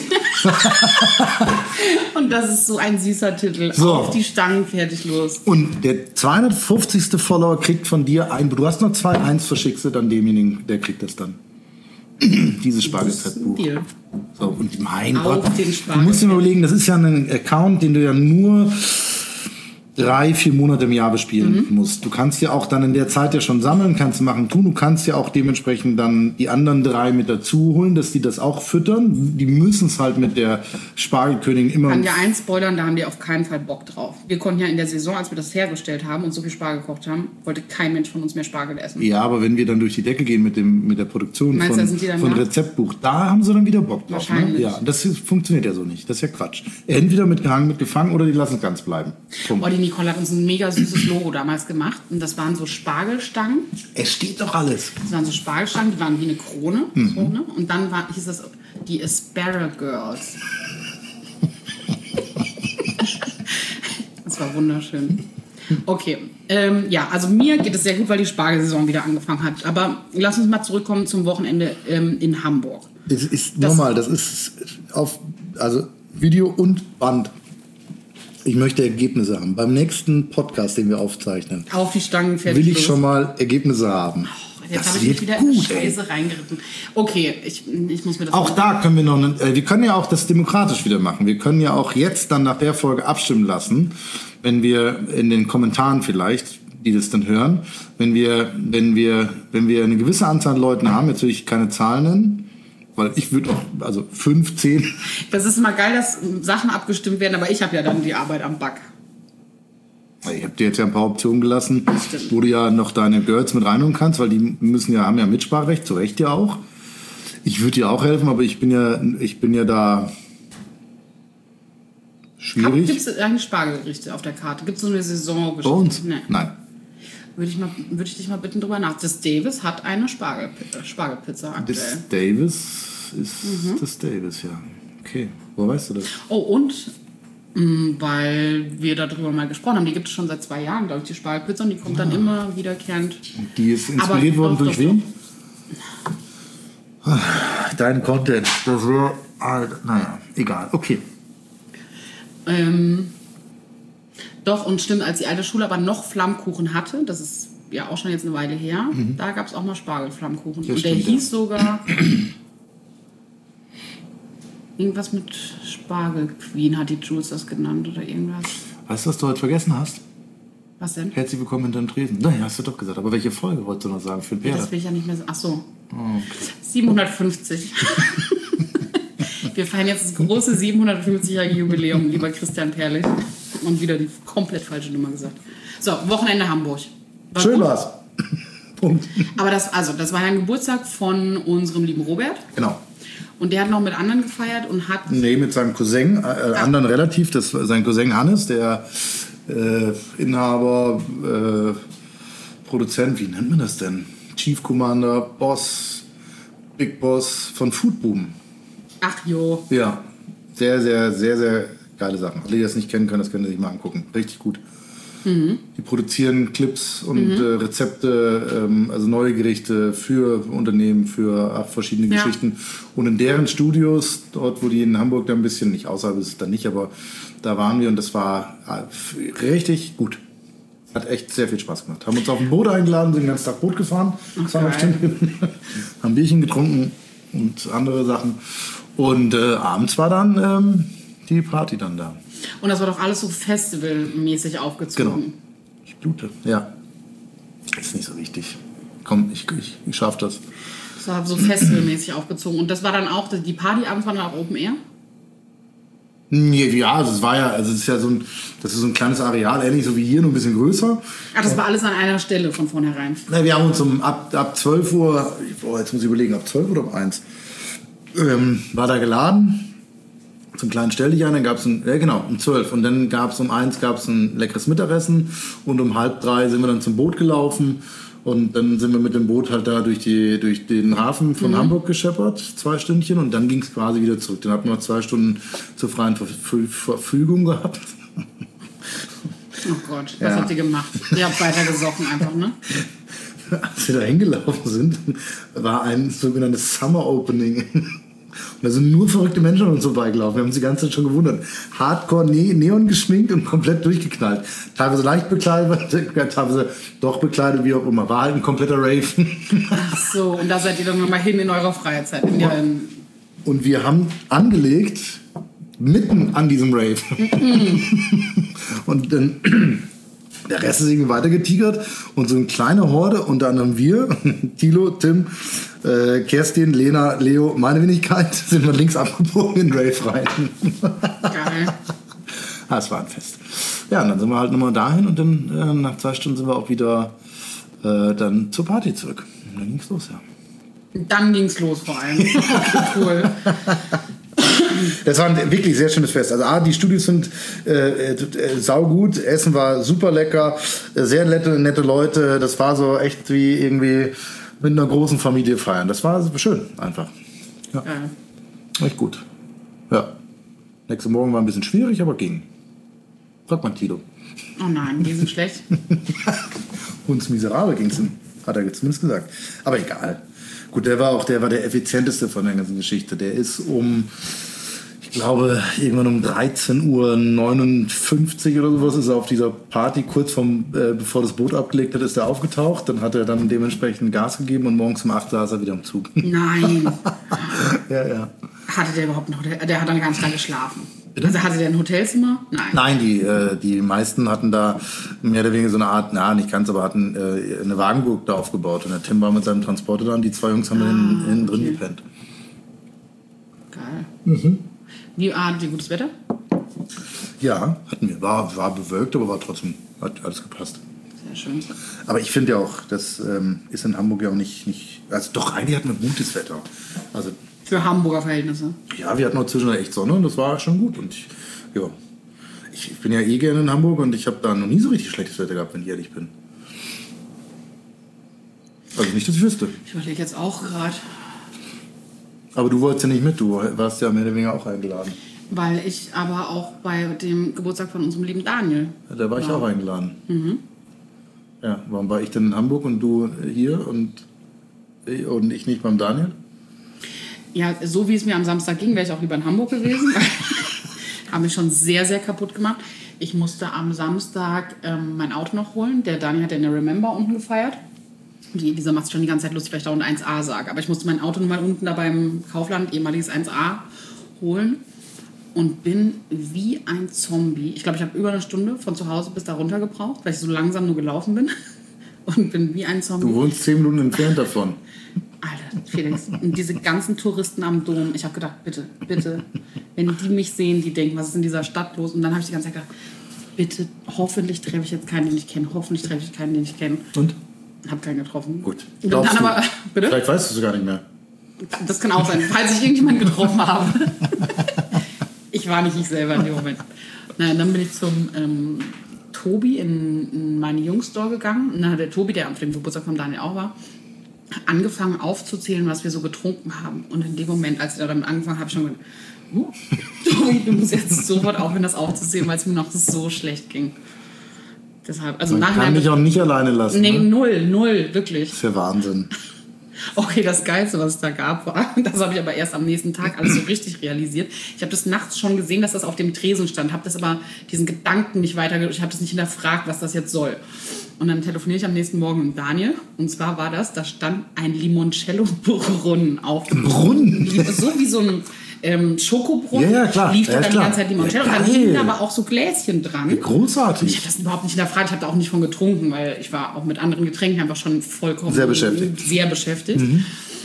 Speaker 3: Und das ist so ein süßer Titel.
Speaker 4: So.
Speaker 3: Auf die Stangen fertig los.
Speaker 4: Und der zweihundertfünfzigste Follower kriegt von dir ein... Du hast noch zwei, eins verschickst du dann demjenigen, der kriegt das dann. Dieses Spargelrezept-Buch.
Speaker 3: Deal.
Speaker 4: So, und mein
Speaker 3: Auf
Speaker 4: Gott,
Speaker 3: den
Speaker 4: du
Speaker 3: Spargel.
Speaker 4: musst dir mal überlegen, das ist ja ein Account, den du ja nur drei, vier Monate im Jahr bespielen
Speaker 3: Mhm.
Speaker 4: musst. Du kannst ja auch dann in der Zeit ja schon sammeln, kannst machen, tun. Du kannst ja auch dementsprechend dann die anderen drei mit dazu holen, dass die das auch füttern. Die müssen es halt mit der Spargelkönigin immer...
Speaker 3: Kann ja eins spoilern, da haben die auf keinen Fall Bock drauf. Wir konnten ja in der Saison, als wir das hergestellt haben und so viel Spargel gekocht haben, wollte kein Mensch von uns mehr Spargel essen.
Speaker 4: Ja, aber wenn wir dann durch die Decke gehen mit dem mit der Produktion
Speaker 3: Meinst du,
Speaker 4: von,
Speaker 3: da sind die dann
Speaker 4: von
Speaker 3: nach?
Speaker 4: Rezeptbuch, da haben sie dann wieder Bock drauf. Ne?
Speaker 3: Wahrscheinlich.
Speaker 4: Ja, das ist, funktioniert ja so nicht. Das ist ja Quatsch. Entweder mit gehangen, mit gefangen oder die lassen es ganz bleiben. Punkt.
Speaker 3: Oh, die Nicole hat uns ein mega süßes Logo damals gemacht. Und das waren so Spargelstangen.
Speaker 4: Es steht doch alles.
Speaker 3: Das waren so Spargelstangen, die waren wie eine Krone.
Speaker 4: Mhm.
Speaker 3: So, ne? Und dann war, hieß das die Asparagus. Das war wunderschön. Okay, ähm, ja, also mir geht es sehr gut, weil die Spargelsaison wieder angefangen hat. Aber lass uns mal zurückkommen zum Wochenende ähm, in Hamburg.
Speaker 4: Das ist
Speaker 3: Das-
Speaker 4: normal, das ist auf also Video und Band. Ich möchte Ergebnisse haben. Beim nächsten Podcast, den wir aufzeichnen,
Speaker 3: Auf die Stangen fertig.
Speaker 4: will ich
Speaker 3: los.
Speaker 4: schon mal Ergebnisse haben.
Speaker 3: Jetzt
Speaker 4: Das
Speaker 3: habe ich mich
Speaker 4: wird
Speaker 3: wieder in
Speaker 4: gut,
Speaker 3: die Scheiße reingeritten. Okay, ich, ich muss mir das...
Speaker 4: Auch da können wir noch, äh, wir können ja auch das demokratisch wieder machen. Wir können ja auch jetzt dann nach der Folge abstimmen lassen, wenn wir in den Kommentaren vielleicht, die das dann hören, wenn wir, wenn wir, wenn wir eine gewisse Anzahl an Leuten haben, jetzt will ich keine Zahlen nennen, weil ich würde auch, also fünf, zehn.
Speaker 3: Das ist immer geil, dass Sachen abgestimmt werden, aber ich habe ja dann die Arbeit am Back.
Speaker 4: Ich habe dir jetzt ja ein paar Optionen gelassen, wo du ja noch deine Girls mit reinholen kannst, weil die müssen ja, haben ja Mitspracherecht, zu Recht ja auch. Ich würde dir auch helfen, aber ich bin ja, ich bin ja da schwierig.
Speaker 3: Gibt es eigentlich Spargelgerichte auf der Karte? Gibt es so eine Saison?
Speaker 4: Bei uns?
Speaker 3: Nee.
Speaker 4: Nein.
Speaker 3: Würde ich, mal, würde ich dich mal bitten, drüber nach. Das Davis hat eine Spargel, Spargelpizza aktuell.
Speaker 4: Das Davis ist mhm. das Davis, ja. Okay, wo weißt du das?
Speaker 3: Oh, und mh, weil wir darüber mal gesprochen haben, die gibt es schon seit zwei Jahren, glaube ich, die Spargelpizza, und die kommt ah. dann immer wiederkehrend.
Speaker 4: Und die ist inspiriert Aber, worden doch, durch doch, wen? Doch. Dein Content, das wäre, naja, egal, okay.
Speaker 3: Ähm, doch, und stimmt, als die alte Schule aber noch Flammkuchen hatte, das ist ja auch schon jetzt eine Weile her, mhm. da gab es auch mal Spargelflammkuchen.
Speaker 4: Ja,
Speaker 3: und der
Speaker 4: stimmt,
Speaker 3: hieß
Speaker 4: ja.
Speaker 3: sogar irgendwas mit Spargelqueen, hat die Jules das genannt oder irgendwas.
Speaker 4: Weißt du, was du heute vergessen hast?
Speaker 3: Was denn?
Speaker 4: Herzlich willkommen in deinem Tresen. Nein, hast du doch gesagt. Aber welche Folge wolltest du noch sagen für den Pferd?
Speaker 3: Ja, das will ich ja nicht mehr sagen. Ach so.
Speaker 4: Okay.
Speaker 3: siebenhundertfünfzig. Wir feiern jetzt das große siebenhundertfünfzigjährige Jubiläum, lieber Christian Perlich. Und wieder die komplett falsche Nummer gesagt. So, Wochenende Hamburg.
Speaker 4: War Schön gut? war's. Punkt.
Speaker 3: Aber das, also, das war ja ein Geburtstag von unserem lieben Robert.
Speaker 4: Genau.
Speaker 3: Und der hat noch mit anderen gefeiert und hat...
Speaker 4: Nee, mit seinem Cousin, äh, ah. anderen relativ, das sein Cousin Hannes, der äh, Inhaber, äh, Produzent, wie nennt man das denn? Chief Commander, Boss, Big Boss von Foodboom.
Speaker 3: Ach jo.
Speaker 4: Ja, sehr, sehr, sehr, sehr geile Sachen. Alle, die das nicht kennen können, das können Sie sich mal angucken. Richtig gut. Mhm. Die produzieren Clips und mhm. äh, Rezepte, ähm, also neue Gerichte für Unternehmen, für ach, verschiedene ja. Geschichten. Und in deren Studios, dort wo die in Hamburg da ein bisschen, nicht außerhalb ist es dann nicht, aber da waren wir und das war äh, richtig gut. Hat echt sehr viel Spaß gemacht. Haben uns auf ein Boot eingeladen, sind den ganzen Tag Boot gefahren, okay. haben Bierchen getrunken und andere Sachen. Und äh, abends war dann ähm, die Party dann da.
Speaker 3: Und das war doch alles so festivalmäßig aufgezogen.
Speaker 4: Genau. Ich blute. Ja. Ist nicht so wichtig. Komm, ich, ich, ich schaff das.
Speaker 3: Das war so festivalmäßig aufgezogen. Und das war dann auch, die Party abends war dann auch Open Air?
Speaker 4: Ja, also es war ja, also es ist ja so ein, das ist so ein kleines Areal, ähnlich so wie hier, nur ein bisschen größer.
Speaker 3: Ach, das war alles an einer Stelle von vornherein?
Speaker 4: Na, wir haben uns um, ab, ab zwölf Uhr, oh, jetzt muss ich überlegen, ab zwölf oder ab eins, ähm, war da geladen, zum kleinen Stelldichein, dann gab es ein, ja genau, um zwölf und dann gab es um eins gab's ein leckeres Mittagessen und um halb drei sind wir dann zum Boot gelaufen. Und dann sind wir mit dem Boot halt da durch, die, durch den Hafen von mhm. Hamburg gescheppert, zwei Stündchen. Und dann ging es quasi wieder zurück. Dann hatten wir noch zwei Stunden zur freien Verfü- Verfügung gehabt.
Speaker 3: Oh Gott, was ja. habt ihr gemacht? Ihr habt weiter gesoffen einfach, ne?
Speaker 4: Als wir da hingelaufen sind, war ein sogenanntes Summer Opening. Und da sind nur verrückte Menschen an uns vorbeigelaufen. Wir haben uns die ganze Zeit schon gewundert. Hardcore ne- Neon geschminkt und komplett durchgeknallt. Teilweise leicht bekleidet, teilweise doch bekleidet, wie auch immer. War halt ein kompletter Rave.
Speaker 3: Ach so, und da seid ihr dann nochmal hin in eurer Freizeit. In
Speaker 4: ja. Und wir haben angelegt mitten an diesem Rave. Und dann der Rest ist irgendwie weiter getigert. Und so eine kleine Horde, unter anderem wir, Thilo, Tim, Äh, Kerstin, Lena, Leo, meine Wenigkeit, sind wir links abgebogen in Rave rein.
Speaker 3: Geil.
Speaker 4: Ah, es war ein Fest. Ja, und dann sind wir halt nochmal dahin und dann äh, nach zwei Stunden sind wir auch wieder äh, dann zur Party zurück. Und dann ging's los, ja.
Speaker 3: Dann ging's los vor allem. Okay, cool.
Speaker 4: Das war ein wirklich sehr schönes Fest. Also A, die Studios sind äh, äh, saugut, Essen war super lecker, äh, sehr nette, nette Leute. Das war so echt wie irgendwie mit einer großen Familie feiern. Das war schön, einfach. Ja. ja. Echt gut. Ja. Nächste Morgen war ein bisschen schwierig, aber ging. Frag mal Tilo.
Speaker 3: Oh nein, die sind schlecht.
Speaker 4: Uns miserabel ging es ihm, hat er zumindest gesagt. Aber egal. Gut, der war auch der, war der effizienteste von der ganzen Geschichte. Der ist um, ich glaube, irgendwann um dreizehn Uhr neunundfünfzig oder sowas ist er auf dieser Party, kurz vom, äh, bevor das Boot abgelegt hat, ist er aufgetaucht. Dann hat er dann dementsprechend Gas gegeben und morgens um acht saß er wieder im Zug.
Speaker 3: Nein.
Speaker 4: ja, ja.
Speaker 3: Hatte der überhaupt ein Hotel? Der hat dann ganz lange geschlafen. Bitte? Also hatte der ein Hotelzimmer? Nein.
Speaker 4: Nein, die, äh, die meisten hatten da mehr oder weniger so eine Art, na, nicht ganz, aber hatten äh, eine Wagenburg da aufgebaut. Und der Tim war mit seinem Transporter da und die zwei Jungs haben ah, innen, innen drin okay. gepennt.
Speaker 3: Geil.
Speaker 4: Mhm.
Speaker 3: Wie hattet ihr gutes Wetter?
Speaker 4: Ja, hatten wir. War, war bewölkt, aber war trotzdem, hat alles gepasst.
Speaker 3: Sehr schön.
Speaker 4: Aber ich finde ja auch, das ähm, ist in Hamburg ja auch nicht, nicht, also doch, eigentlich hatten wir gutes Wetter. Also
Speaker 3: für Hamburger Verhältnisse?
Speaker 4: Ja, wir hatten auch zwischendurch echt Sonne und das war schon gut. Und ich, ja, ich, ich bin ja eh gerne in Hamburg und ich habe da noch nie so richtig schlechtes Wetter gehabt, wenn ich ehrlich bin. Also nicht, dass ich wüsste.
Speaker 3: Ich überlege jetzt auch gerade.
Speaker 4: Aber du wolltest ja nicht mit, du warst ja mehr oder weniger auch eingeladen.
Speaker 3: Weil ich aber auch bei dem Geburtstag von unserem lieben Daniel
Speaker 4: ja, da war, war ich auch eingeladen.
Speaker 3: Mhm.
Speaker 4: Ja, warum war ich denn in Hamburg und du hier und, und ich nicht beim Daniel?
Speaker 3: Ja, so wie es mir am Samstag ging, wäre ich auch lieber in Hamburg gewesen. Haben mich schon sehr, sehr kaputt gemacht. Ich musste am Samstag ähm, mein Auto noch holen. Der Daniel hat ja in der Remember unten gefeiert. Die, dieser macht sich schon die ganze Zeit lustig, weil ich da unten eins A sage. Aber ich musste mein Auto nun mal unten da beim Kaufland, ehemaliges eins A, holen. Und bin wie ein Zombie. Ich glaube, ich habe über eine Stunde von zu Hause bis da runter gebraucht, weil ich so langsam nur gelaufen bin. Und bin wie ein Zombie.
Speaker 4: Du wohnst zehn Minuten entfernt davon.
Speaker 3: Alter, Felix, und diese ganzen Touristen am Dom, ich habe gedacht, bitte, bitte, wenn die mich sehen, die denken, was ist in dieser Stadt los? Und dann habe ich die ganze Zeit gedacht, bitte, hoffentlich treffe ich jetzt keinen, den ich kenne, hoffentlich treffe ich keinen, den ich kenne.
Speaker 4: Und?
Speaker 3: Habe keinen getroffen.
Speaker 4: Gut.
Speaker 3: Und dann aber, bitte?
Speaker 4: Vielleicht weißt du es gar nicht mehr.
Speaker 3: Das kann auch sein, falls ich irgendjemanden getroffen habe. Ich war nicht ich selber in dem Moment. Nein, dann bin ich zum ähm, Tobi in, in meine Jungs-Store gegangen. Und dann hat der Tobi, der am Geburtstag von Daniel auch war, angefangen aufzuzählen, was wir so getrunken haben. Und in dem Moment, als er damit angefangen hat, habe ich schon gedacht, uh, Tobi, du musst jetzt sofort aufhören, das aufzuzählen, weil es mir noch so schlecht ging. Deshalb, also
Speaker 4: Man kann mich auch nicht alleine lassen.
Speaker 3: Nee,
Speaker 4: ne?
Speaker 3: null, null, wirklich.
Speaker 4: Das ist ja Wahnsinn.
Speaker 3: Okay, das Geilste, was es da gab, war, das habe ich aber erst am nächsten Tag alles so richtig realisiert. Ich habe das nachts schon gesehen, dass das auf dem Tresen stand, habe das aber diesen Gedanken nicht weiter, ich habe das nicht hinterfragt, was das jetzt soll. Und dann telefoniere ich am nächsten Morgen mit Daniel. Und zwar war das, da stand ein Limoncello-Brunnen auf dem
Speaker 4: Brunnen?
Speaker 3: So wie so ein ähm, Schokobrunnen.
Speaker 4: Ja, ja, klar.
Speaker 3: Lief da
Speaker 4: ja,
Speaker 3: dann
Speaker 4: klar.
Speaker 3: die ganze Zeit Limoncello.
Speaker 4: Ja,
Speaker 3: und dann hingen aber auch so Gläschen dran.
Speaker 4: Ja, großartig.
Speaker 3: Und ich habe das überhaupt nicht hinterfragt. Ich habe da auch nicht von getrunken, weil ich war auch mit anderen Getränken einfach schon vollkommen
Speaker 4: sehr beschäftigt.
Speaker 3: Sehr beschäftigt. Mhm.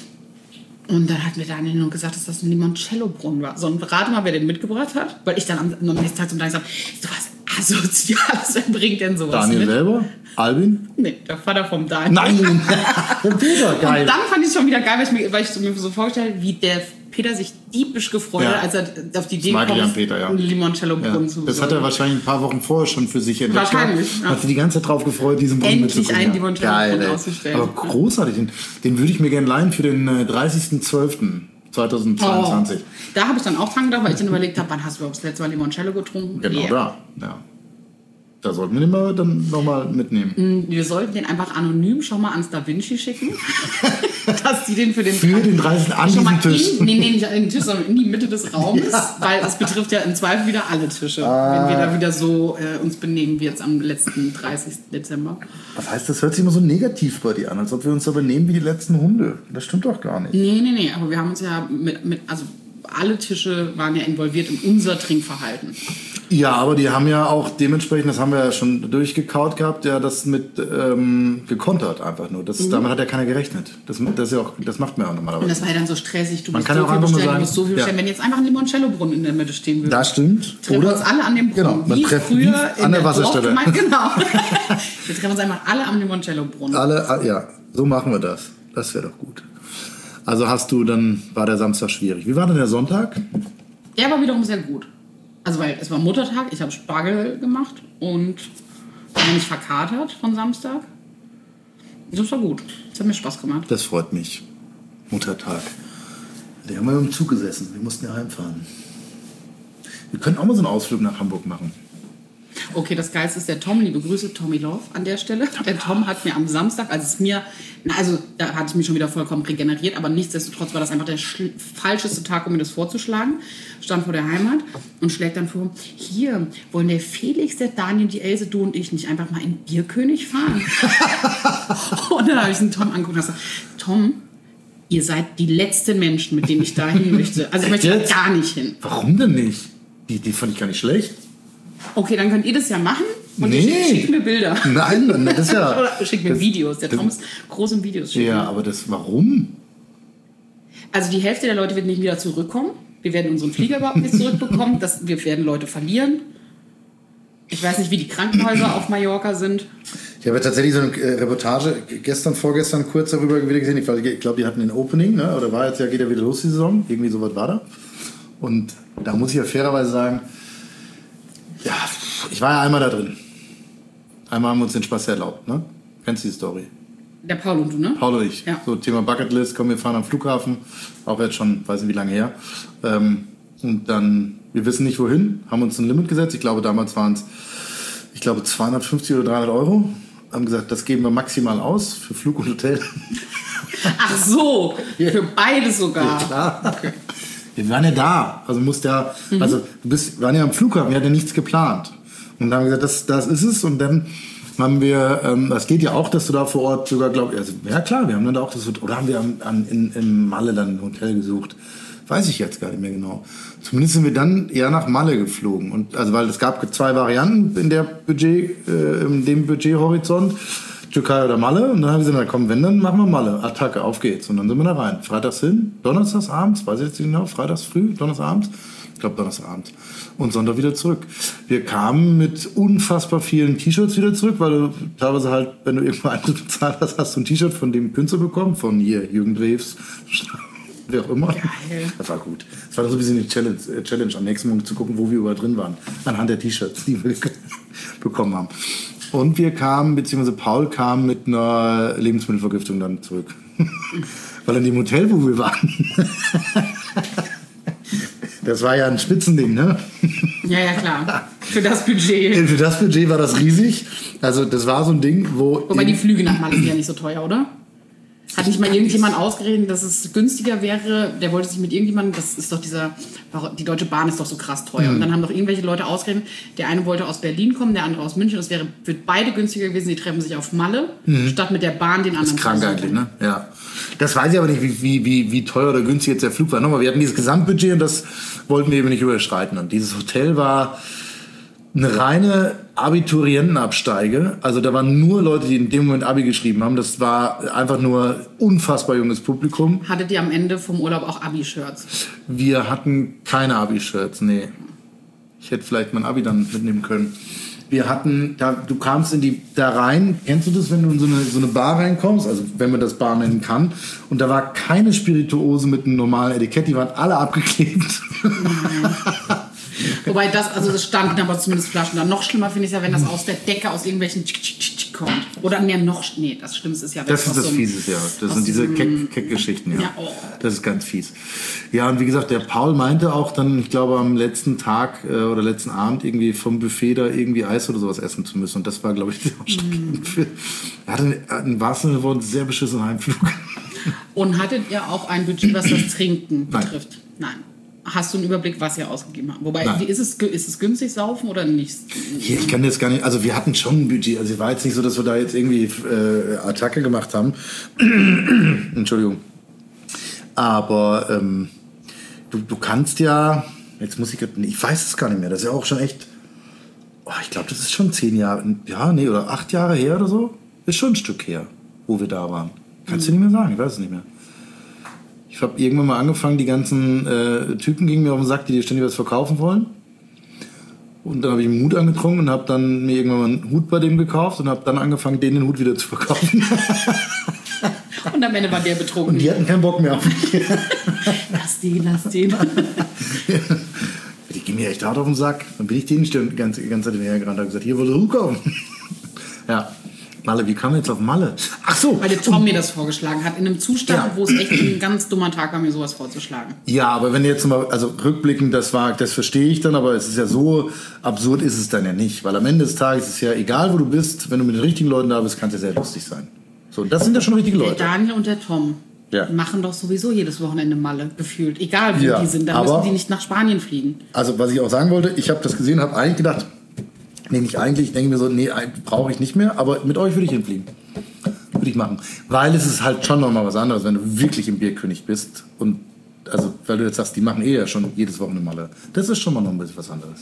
Speaker 3: Und dann hat mir Daniel nur gesagt, dass das ein Limoncello-Brunnen war. So, und rate mal, wer den mitgebracht hat. Weil ich dann am, am nächsten Tag zum Daniel gesagt habe, so was Asoziales, wer bringt denn sowas
Speaker 4: Daniel
Speaker 3: mit?
Speaker 4: selber? Albin?
Speaker 3: Nee, der Vater vom Daniel.
Speaker 4: Nein! Der Peter, geil.
Speaker 3: Und dann fand ich es schon wieder geil, weil ich mir, weil ich mir so vorgestellt habe, wie der Peter sich diebisch gefreut
Speaker 4: Ja.
Speaker 3: hat, als er auf die Idee
Speaker 4: Das mag ich
Speaker 3: kommt,
Speaker 4: an Peter, ja.
Speaker 3: einen Limoncello-Brunnen
Speaker 4: Ja.
Speaker 3: zu
Speaker 4: Das hat er wahrscheinlich ein paar Wochen vorher schon für sich entdeckt.
Speaker 3: Wahrscheinlich, ja.
Speaker 4: Hat sich die ganze Zeit drauf gefreut, diesen Brunnen
Speaker 3: Endlich
Speaker 4: mitzubringen.
Speaker 3: einen Limoncello-Brunnen
Speaker 4: Geil, ey.
Speaker 3: auszustellen.
Speaker 4: Aber großartig. Den, den würde ich mir gerne leihen für den äh, dreißigsten zwölften zweitausendzweiundzwanzig.
Speaker 3: Oh, da habe ich dann auch dran gedacht, weil ich dann überlegt habe, wann hast du überhaupt das letzte Mal Limoncello getrunken?
Speaker 4: Genau
Speaker 3: Yeah.
Speaker 4: da. Ja. Da sollten wir den mal dann nochmal mitnehmen.
Speaker 3: Wir sollten den einfach anonym schon mal ans Da Vinci schicken. Dass die den für den...
Speaker 4: Für den dreißigsten an
Speaker 3: schon mal
Speaker 4: diesem Tisch.
Speaker 3: In, nee, nee, nicht an den Tisch, sondern in die Mitte des Raumes. Ja. Weil es betrifft ja im Zweifel wieder alle Tische. Ah. Wenn wir da wieder so äh, uns benehmen wie jetzt am letzten dreißigsten Dezember.
Speaker 4: Was heißt, das hört sich immer so negativ bei dir an, als ob wir uns da benehmen wie die letzten Hunde. Das stimmt doch gar nicht.
Speaker 3: Nee, nee, nee. Aber wir haben uns ja mit... mit also alle Tische waren ja involviert in unser Trinkverhalten.
Speaker 4: Ja, aber die haben ja auch dementsprechend, das haben wir ja schon durchgekaut gehabt, ja das mit ähm, gekontert einfach nur. Das, mhm. Damit hat ja keiner gerechnet. Das, das, ist ja auch, das macht man ja auch normalerweise.
Speaker 3: Und das war ja dann so stressig. Du
Speaker 4: man
Speaker 3: musst
Speaker 4: kann
Speaker 3: so
Speaker 4: auch
Speaker 3: viel
Speaker 4: einfach
Speaker 3: bestellen,
Speaker 4: sagen,
Speaker 3: du musst so viel bestellen.
Speaker 4: Ja.
Speaker 3: Wenn jetzt einfach ein Limoncello-Brunnen in der Mitte stehen würde.
Speaker 4: Das stimmt.
Speaker 3: Treffen wir uns alle an dem Brunnen.
Speaker 4: Genau, man
Speaker 3: wie
Speaker 4: trifft
Speaker 3: früher
Speaker 4: wie an der, der Wasserstelle.
Speaker 3: Genau. Wir treffen uns einfach alle am Limoncello-Brunnen.
Speaker 4: Alle, ja, so machen wir das. Das wäre doch gut. Also hast du, dann war der Samstag schwierig. Wie war denn der Sonntag?
Speaker 3: Der war wiederum sehr gut. Also weil es war Muttertag, ich habe Spargel gemacht und bin nicht verkatert von Samstag. Das war gut. Das hat mir Spaß gemacht.
Speaker 4: Das freut mich. Muttertag. Wir haben ja im Zug gesessen. Wir mussten ja heimfahren. Wir könnten auch mal so einen Ausflug nach Hamburg machen.
Speaker 3: Okay, das Geilste ist der Tom. Liebe Grüße, Tommy Love an der Stelle. Der Tom hat mir am Samstag, als es mir, na, also da hatte ich mich schon wieder vollkommen regeneriert, aber nichtsdestotrotz war das einfach der schl- falscheste Tag, um mir das vorzuschlagen. Stand vor der Heimat und schlägt dann vor, hier, wollen der Felix, der Daniel, die Else, du und ich nicht einfach mal in Bierkönig fahren? Und dann habe ich den Tom angeguckt und gesagt, Tom, ihr seid die letzten Menschen, mit denen ich da hin möchte. Also ich möchte da gar nicht hin.
Speaker 4: Warum denn nicht? Die Idee fand ich gar nicht schlecht.
Speaker 3: Okay, dann könnt ihr das ja machen und
Speaker 4: Nee.
Speaker 3: ihr schickt mir Bilder.
Speaker 4: Nein, das ist ja...
Speaker 3: Oder schickt mir
Speaker 4: das-
Speaker 3: Videos. Der Tom ist groß im Videos schicken.
Speaker 4: Ja, aber das, warum?
Speaker 3: Also die Hälfte der Leute wird nicht wieder zurückkommen. Wir werden unseren Flieger überhaupt nicht zurückbekommen. Das, wir werden Leute verlieren. Ich weiß nicht, wie die Krankenhäuser auf Mallorca sind.
Speaker 4: Ich habe tatsächlich so eine äh, Reportage gestern, vorgestern kurz darüber wieder gesehen. Ich, ich glaube, die hatten den Opening, ne? Oder war jetzt ja, geht ja wieder los die Saison. Irgendwie so was war da. Und da muss ich ja fairerweise sagen, ja, ich war ja einmal da drin. Einmal haben wir uns den Spaß erlaubt, ne? Kennst du die Story?
Speaker 3: Der Paul und du, ne?
Speaker 4: Paul und ich.
Speaker 3: Ja.
Speaker 4: So, Thema Bucketlist, komm, wir fahren am Flughafen. Auch jetzt schon, weiß nicht wie lange her. Ähm, und dann, wir wissen nicht wohin, haben uns ein Limit gesetzt. Ich glaube, damals waren es, ich glaube, zweihundertfünfzig oder dreihundert Euro. Haben gesagt, das geben wir maximal aus für Flug und Hotel.
Speaker 3: Ach so, für beide sogar.
Speaker 4: Ja, klar. Okay. Wir waren ja da. Also musst ja, mhm. also du bist, wir waren ja am Flughafen, wir hatten ja nichts geplant. Und dann haben wir gesagt, das, das ist es. Und dann haben wir, ähm, das geht ja auch, dass du da vor Ort sogar glaubst, also, ja klar, wir haben dann da auch das, oder haben wir an, an, in, in Malle dann ein Hotel gesucht. Weiß ich jetzt gar nicht mehr genau. Zumindest sind wir dann eher nach Malle geflogen. Und, also, weil es gab zwei Varianten in der Budget, äh, in dem Budgethorizont. Türkei oder Malle. Und dann haben wir gesagt, komm, wenn, dann machen wir Malle. Attacke, auf geht's. Und dann sind wir da rein. Freitags hin, donnerstags abends, weiß ich jetzt nicht genau, freitags früh, donnerstags abends. Ich glaube, donnerstags abends. Und Sonntag wieder zurück. Wir kamen mit unfassbar vielen T-Shirts wieder zurück, weil du teilweise halt, wenn du irgendwo Eintritt bezahlt hast, hast du ein T-Shirt von dem Künstler bekommen, von hier, Jürgen Drews, wer auch immer.
Speaker 3: Geil.
Speaker 4: Das war gut. Das war so ein bisschen eine Challenge, äh, Challenge am nächsten Morgen zu gucken, wo wir überall drin waren. Anhand der T-Shirts, die wir bekommen haben. Und wir kamen, beziehungsweise Paul kam mit einer Lebensmittelvergiftung dann zurück. Weil in dem Hotel, wo wir waren, das war ja ein Spitzending, ne?
Speaker 3: Ja, ja, klar. Für das Budget.
Speaker 4: Für das Budget war das riesig. Also das war so ein Ding, wo...
Speaker 3: Wobei die Flüge nach Malle sind ja nicht so teuer, oder? Hat nicht mal irgendjemand ausgerechnet, dass es günstiger wäre? Der wollte sich mit irgendjemandem, das ist doch dieser, die Deutsche Bahn ist doch so krass teuer. Mhm. Und dann haben doch irgendwelche Leute ausgerechnet, der eine wollte aus Berlin kommen, der andere aus München. Das wäre für beide günstiger gewesen, die treffen sich auf Malle, mhm. statt mit der Bahn den anderen zu
Speaker 4: Das ist krank eigentlich, ne? Ja. Das weiß ich aber nicht, wie, wie, wie, wie teuer oder günstig jetzt der Flug war. Nochmal, wir hatten dieses Gesamtbudget und das wollten wir eben nicht überschreiten. Und dieses Hotel war eine reine Abiturientenabsteige. Also da waren nur Leute, die in dem Moment Abi geschrieben haben. Das war einfach nur unfassbar junges Publikum.
Speaker 3: Hattet ihr am Ende vom Urlaub auch Abi-Shirts?
Speaker 4: Wir hatten keine Abi-Shirts, nee. Ich hätte vielleicht mein Abi dann mitnehmen können. Wir hatten, da, du kamst in die, da rein, kennst du das, wenn du in so eine, so eine Bar reinkommst, also wenn man das Bar nennen kann, und da war keine Spirituose mit einem normalen Etikett, die waren alle abgeklebt.
Speaker 3: Nein. Wobei das, also das standen aber zumindest Flaschen da. Noch schlimmer finde ich es ja, wenn das aus der Decke aus irgendwelchen kommt. Oder mehr noch, nee, das Schlimmste ist ja, wenn
Speaker 4: das ist das
Speaker 3: so
Speaker 4: Fieses, ja. Das sind diese Keck-Geschichten, ja.
Speaker 3: Ja, oh.
Speaker 4: Das ist ganz fies. Ja, und wie gesagt, der Paul meinte auch dann, ich glaube, am letzten Tag äh, oder letzten Abend irgendwie vom Buffet da irgendwie Eis oder sowas essen zu müssen. Und das war, glaube ich, sehr ausschlaggebend für. Er hatte einen wahrsten Sinne von sehr beschissenen Heimflug. Und
Speaker 3: hattet ihr auch ein Budget, was das Trinken
Speaker 4: Nein.
Speaker 3: betrifft? Nein. Hast du einen Überblick, was ihr ausgegeben habt? Wobei, wie, ist, es, ist es günstig saufen oder nicht?
Speaker 4: Hier, ich kann jetzt gar nicht, also wir hatten schon ein Budget, also es war jetzt nicht so, dass wir da jetzt irgendwie äh, Attacke gemacht haben. Entschuldigung. Aber ähm, du, du kannst ja, jetzt muss ich, ich weiß es gar nicht mehr, das ist ja auch schon echt, oh, ich glaube, das ist schon zehn Jahre, ja, nee, oder acht Jahre her oder so. Ist schon ein Stück her, wo wir da waren. Kannst du mhm. nicht mehr sagen, ich weiß es nicht mehr. Ich habe irgendwann mal angefangen, die ganzen äh, Typen gingen mir auf den Sack, die dir ständig was verkaufen wollen. Und dann habe ich einen Hut angetrunken und habe dann mir irgendwann mal einen Hut bei dem gekauft und habe dann angefangen, denen den Hut wieder zu verkaufen.
Speaker 3: Und am Ende war der betrunken.
Speaker 4: Und die hatten keinen Bock mehr auf mich.
Speaker 3: Lass den, lass den.
Speaker 4: Die gehen mir echt hart auf den Sack. Dann bin ich denen die ganze, die ganze Zeit hinterhergerannt und habe gesagt, hier wollte Hut kaufen. Ja. Malle, wie kam jetzt auf Malle? Ach so.
Speaker 3: Weil der Tom mir das vorgeschlagen hat. In einem Zustand,
Speaker 4: Ja.
Speaker 3: wo es echt ein ganz dummer Tag war, mir sowas vorzuschlagen.
Speaker 4: Ja, aber wenn jetzt mal, also rückblickend, das war, das verstehe ich dann, aber es ist ja so absurd ist es dann ja nicht. Weil am Ende des Tages ist ja egal, wo du bist, wenn du mit den richtigen Leuten da bist, kann es ja sehr lustig sein. So, das sind ja schon richtige
Speaker 3: Der
Speaker 4: Leute.
Speaker 3: Daniel und der Tom
Speaker 4: Ja.
Speaker 3: machen doch sowieso jedes Wochenende Malle, gefühlt. Egal, wo
Speaker 4: Ja,
Speaker 3: die sind. Da
Speaker 4: aber-
Speaker 3: müssen die nicht nach Spanien fliegen.
Speaker 4: Also, was ich auch sagen wollte, ich habe das gesehen, habe eigentlich gedacht, nee, nicht eigentlich, ich denke mir so, nee, brauche ich nicht mehr, aber mit euch würde ich hinfliegen. Würde ich machen. Weil es ist halt schon nochmal was anderes, wenn du wirklich im Bierkönig bist und, also, weil du jetzt sagst, die machen eh ja schon jedes Wochenende Malle. Das ist schon mal noch ein bisschen was anderes.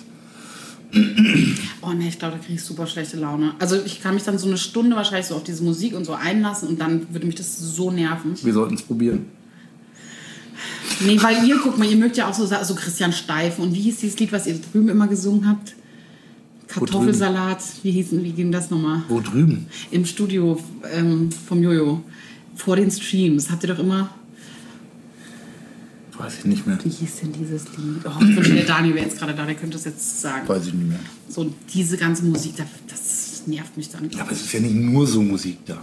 Speaker 3: Oh ne, ich glaube, da kriege ich super schlechte Laune. Also ich kann mich dann so eine Stunde wahrscheinlich so auf diese Musik und so einlassen und dann würde mich das so nerven.
Speaker 4: Wir sollten es probieren.
Speaker 3: Nee, weil ihr, guck mal, ihr mögt ja auch so, so Christian Steif. Und wie hieß dieses Lied, was ihr drüben immer gesungen habt? Kartoffelsalat. Wie hieß, wie ging das nochmal?
Speaker 4: Wo drüben?
Speaker 3: Im Studio ähm, vom Jojo. Vor den Streams. Habt ihr doch immer...
Speaker 4: Weiß ich nicht mehr.
Speaker 3: Wie hieß denn dieses Lied? Oh, ich wünschte, der Daniel wäre jetzt gerade da, der könnte das jetzt sagen.
Speaker 4: Weiß ich nicht mehr.
Speaker 3: So, diese ganze Musik, das, das nervt mich dann.
Speaker 4: Ja, aber es ist ja nicht nur so Musik da.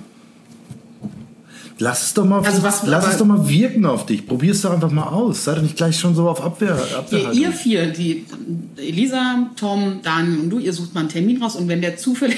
Speaker 4: Lass es doch mal,
Speaker 3: Also was-
Speaker 4: lass
Speaker 3: aber-
Speaker 4: es doch mal wirken auf dich. Probier es doch einfach mal aus. Sei doch nicht gleich schon so auf Abwehr.
Speaker 3: Ihr,
Speaker 4: Abwehrhaltung.
Speaker 3: ihr vier, die Elisa, Tom, Daniel und du, ihr sucht mal einen Termin raus und wenn der zufällig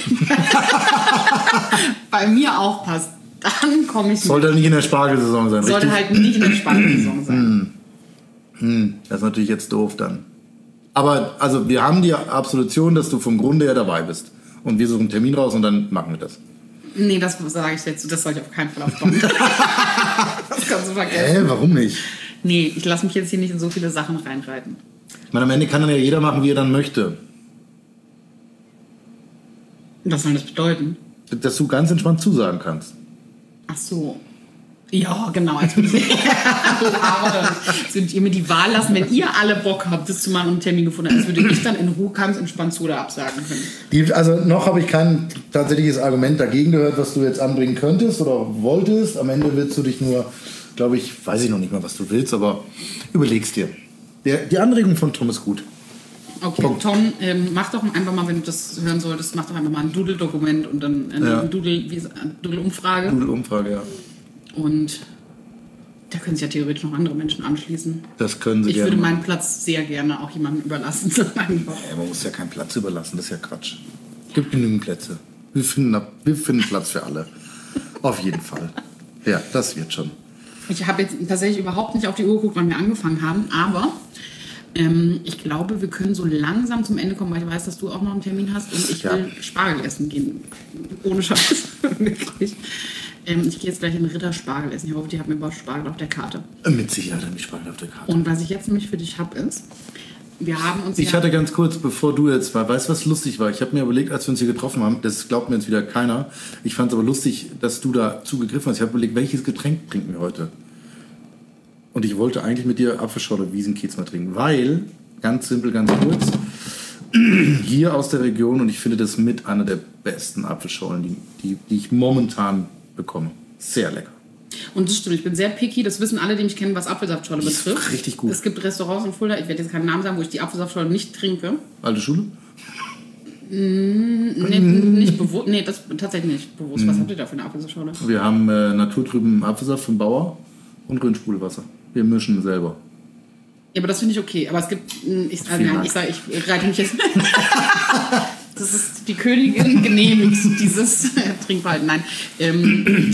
Speaker 3: bei mir auch passt, dann komme ich mit.
Speaker 4: Sollte nicht in der Spargelsaison sein,
Speaker 3: Sollte
Speaker 4: richtig?
Speaker 3: halt nicht in der Spargelsaison sein.
Speaker 4: Hm, das ist natürlich jetzt doof dann. Aber also wir haben die Absolution, dass du vom Grunde her dabei bist. Und wir suchen einen Termin raus und dann machen wir das.
Speaker 3: Nee, das sage ich jetzt, das soll ich auf keinen Fall aufkommen. Das kannst du vergessen.
Speaker 4: Hä, warum nicht?
Speaker 3: Nee, ich lasse mich jetzt hier nicht in so viele Sachen reinreiten.
Speaker 4: Ich meine, am Ende kann dann ja jeder machen, wie er dann möchte.
Speaker 3: Was soll das bedeuten?
Speaker 4: Dass du ganz entspannt zusagen kannst.
Speaker 3: Ach so. Ja, genau. Als würde ich labern. Sind ihr mir die Wahl lassen, wenn ihr alle Bock habt, das zu machen und einen Termin gefunden habt, als würde ich dann in Ruhe ganz entspannt zu oder absagen können.
Speaker 4: Die, also noch habe ich kein tatsächliches Argument dagegen gehört, was du jetzt anbringen könntest oder wolltest. Am Ende willst du dich nur, glaube ich, weiß ich noch nicht mal, was du willst, aber überlegst dir. Der, die Anregung von Tom ist gut.
Speaker 3: Okay,
Speaker 4: Punkt.
Speaker 3: Tom, ähm, mach doch einfach mal, wenn du das hören solltest, mach doch einfach mal ein Doodle-Dokument und dann eine
Speaker 4: Ja.
Speaker 3: Doodle, wie ist- eine Doodle-Umfrage.
Speaker 4: Doodle-Umfrage, ja.
Speaker 3: Und da können sich ja theoretisch noch andere Menschen anschließen.
Speaker 4: Das können sie
Speaker 3: Ich
Speaker 4: gerne
Speaker 3: würde
Speaker 4: machen.
Speaker 3: meinen Platz sehr gerne auch jemandem überlassen. Einfach.
Speaker 4: Ja, man muss ja keinen Platz überlassen, das ist ja Quatsch. Es gibt genügend Plätze. Wir finden, wir finden Platz für alle. Auf jeden Fall. Ja, das wird schon.
Speaker 3: Ich habe jetzt tatsächlich überhaupt nicht auf die Uhr geguckt, wann wir angefangen haben, aber ähm, ich glaube, wir können so langsam zum Ende kommen, weil ich weiß, dass du auch noch einen Termin hast und ich
Speaker 4: Ja.
Speaker 3: will Spargel essen gehen. Ohne Scheiß. Wirklich. Ähm, ich gehe jetzt gleich in Ritter Spargel essen. Ich hoffe, die haben überhaupt Spargel auf der Karte.
Speaker 4: Mit Sicherheit habe ich Spargel auf der Karte.
Speaker 3: Und was ich jetzt nämlich für dich habe, ist, wir haben uns
Speaker 4: Ich
Speaker 3: ja...
Speaker 4: hatte ganz kurz, bevor du jetzt war, weißt du, was lustig war? Ich habe mir überlegt, als wir uns hier getroffen haben, das glaubt mir jetzt wieder keiner, ich fand es aber lustig, dass du da zugegriffen hast. Ich habe überlegt, welches Getränk trinken wir heute? Und ich wollte eigentlich mit dir Apfelschorle Wiesenkiez mal trinken, weil, ganz simpel, ganz kurz, hier aus der Region, und ich finde das mit einer der besten Apfelschorlen, die, die, die ich momentan bekomme. Sehr lecker.
Speaker 3: Und das stimmt, ich bin sehr picky, das wissen alle, die mich kennen, was Apfelsaftschorle
Speaker 4: Die ist
Speaker 3: betrifft.
Speaker 4: richtig gut.
Speaker 3: Es gibt Restaurants in Fulda, ich werde jetzt keinen Namen sagen, wo ich die Apfelsaftschorle nicht trinke.
Speaker 4: Alte Schule?
Speaker 3: Nee, nicht bewusst, nee, das tatsächlich nicht bewusst.
Speaker 4: Mhm.
Speaker 3: Was habt ihr da für eine Apfelsaftschorle?
Speaker 4: Wir haben äh, naturtrüben Apfelsaft vom Bauer und Grünsprudelwasser. Wir mischen selber.
Speaker 3: Ja, aber das finde ich okay. Aber es gibt, mh, ich, also
Speaker 4: Vielen
Speaker 3: nein,
Speaker 4: Dank.
Speaker 3: ich sage, ich reite mich jetzt. Das ist die Königin genehmigt, dieses Trinkverhalten. Nein. Ähm,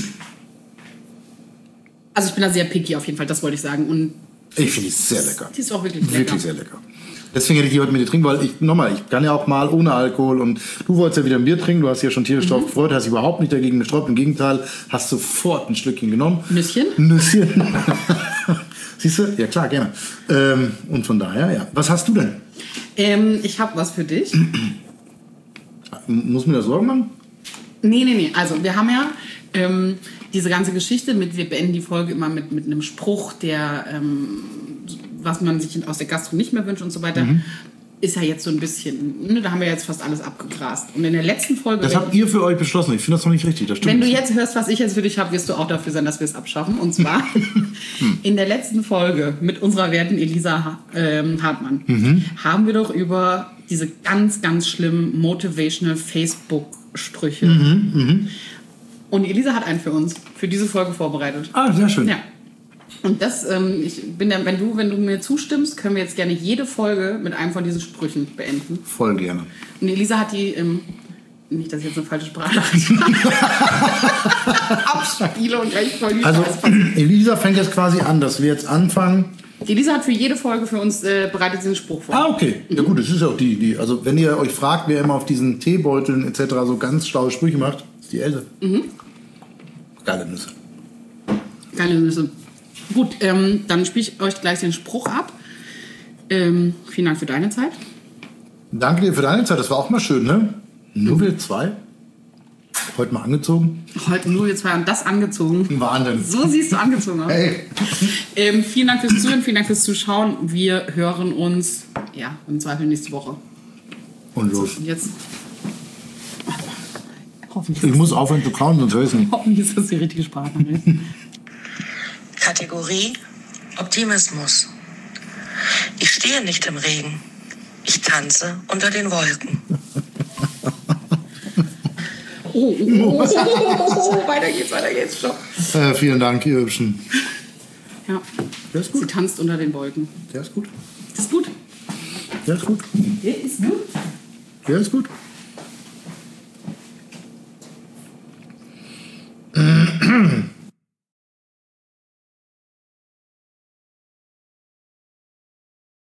Speaker 3: also ich bin da sehr picky auf jeden Fall, das wollte ich sagen. Und
Speaker 4: Ich finde die sehr lecker.
Speaker 3: die ist auch wirklich lecker.
Speaker 4: Wirklich sehr lecker. Deswegen hätte ich die heute mit dir trinken, weil ich, nochmal, ich kann ja auch mal ohne Alkohol und du wolltest ja wieder ein Bier trinken, du hast dich ja schon tierisch drauf gefreut, hast dich überhaupt nicht dagegen gesträubt, im Gegenteil, hast sofort ein Schlückchen genommen.
Speaker 3: Nüsschen?
Speaker 4: Nüsschen. Siehst du? Ja klar, gerne. Ähm, und von daher, ja. Was hast du denn?
Speaker 3: Ähm, ich habe was für dich.
Speaker 4: Muss mir das Sorgen machen?
Speaker 3: Nee, nee, nee. Also wir haben ja ähm, diese ganze Geschichte mit, wir beenden die Folge immer mit, mit einem Spruch, der, ähm, was man sich aus der Gastro nicht mehr wünscht und so weiter,
Speaker 4: Mhm.
Speaker 3: ist ja jetzt so ein bisschen, ne, da haben wir jetzt fast alles abgegrast. Und in der letzten Folge,
Speaker 4: Das
Speaker 3: wenn,
Speaker 4: habt ihr für euch beschlossen. Ich finde das noch nicht richtig. Das stimmt
Speaker 3: wenn du
Speaker 4: nicht.
Speaker 3: jetzt hörst, was ich jetzt für dich habe, wirst du auch dafür sein, dass wir es abschaffen. Und zwar in der letzten Folge mit unserer werten Elisa Ha- ähm, Hartmann
Speaker 4: Mhm.
Speaker 3: haben wir doch über diese ganz, ganz schlimmen Motivational Facebook Sprüche. Mhm, mh. Und Elisa hat einen für uns, für diese Folge vorbereitet.
Speaker 4: Ah, sehr schön.
Speaker 3: Ja. Und das, ähm, ich bin der, wenn du, wenn du mir zustimmst, können wir jetzt gerne jede Folge mit einem von diesen Sprüchen beenden.
Speaker 4: Voll gerne.
Speaker 3: Und Elisa hat die, ähm, nicht, dass ich jetzt eine falsche Sprache abspiele und gleich voll die
Speaker 4: Also,
Speaker 3: Scheiße.
Speaker 4: Elisa fängt jetzt quasi an, dass wir jetzt anfangen.
Speaker 3: Elisa hat für jede Folge für uns äh, bereitet diesen Spruch vor.
Speaker 4: Ah, okay. Ja gut, das ist ja auch die, die. Also wenn ihr euch fragt, wer immer auf diesen Teebeuteln et cetera so ganz schlaue Sprüche macht, ist die Else. Mhm. Geile Nüsse.
Speaker 3: Geile Nüsse. Gut, ähm, dann spiele ich euch gleich den Spruch ab. Ähm, vielen Dank für deine Zeit.
Speaker 4: Danke dir für deine Zeit, das war auch mal schön, ne? Nur wir zwei? Heute mal angezogen?
Speaker 3: Heute nur wir zwei und das angezogen.
Speaker 4: Wahnsinn.
Speaker 3: So siehst du angezogen aus.
Speaker 4: Hey.
Speaker 3: Ähm, vielen Dank fürs Zuhören, vielen Dank fürs Zuschauen. Wir hören uns, ja, im Zweifel nächste Woche.
Speaker 4: Und los.
Speaker 3: Und jetzt... Hoffentlich,
Speaker 4: Ich muss aufhören zu kauen, sonst höre ich nicht.
Speaker 3: hoffentlich ist das die richtige Sprachnachricht.
Speaker 5: Kategorie Optimismus. Ich stehe nicht im Regen. Ich tanze unter den Wolken.
Speaker 3: Oh, oh, oh, oh, oh, weiter geht's, weiter geht's, stopp.
Speaker 4: Äh, vielen Dank, ihr Hübschen.
Speaker 3: Ja,
Speaker 4: Der ist
Speaker 3: sie
Speaker 4: gut.
Speaker 3: tanzt unter den Wolken.
Speaker 4: Der ist gut.
Speaker 3: Das ist gut.
Speaker 4: Der ist gut.
Speaker 3: Der ist gut.
Speaker 4: Der ist gut.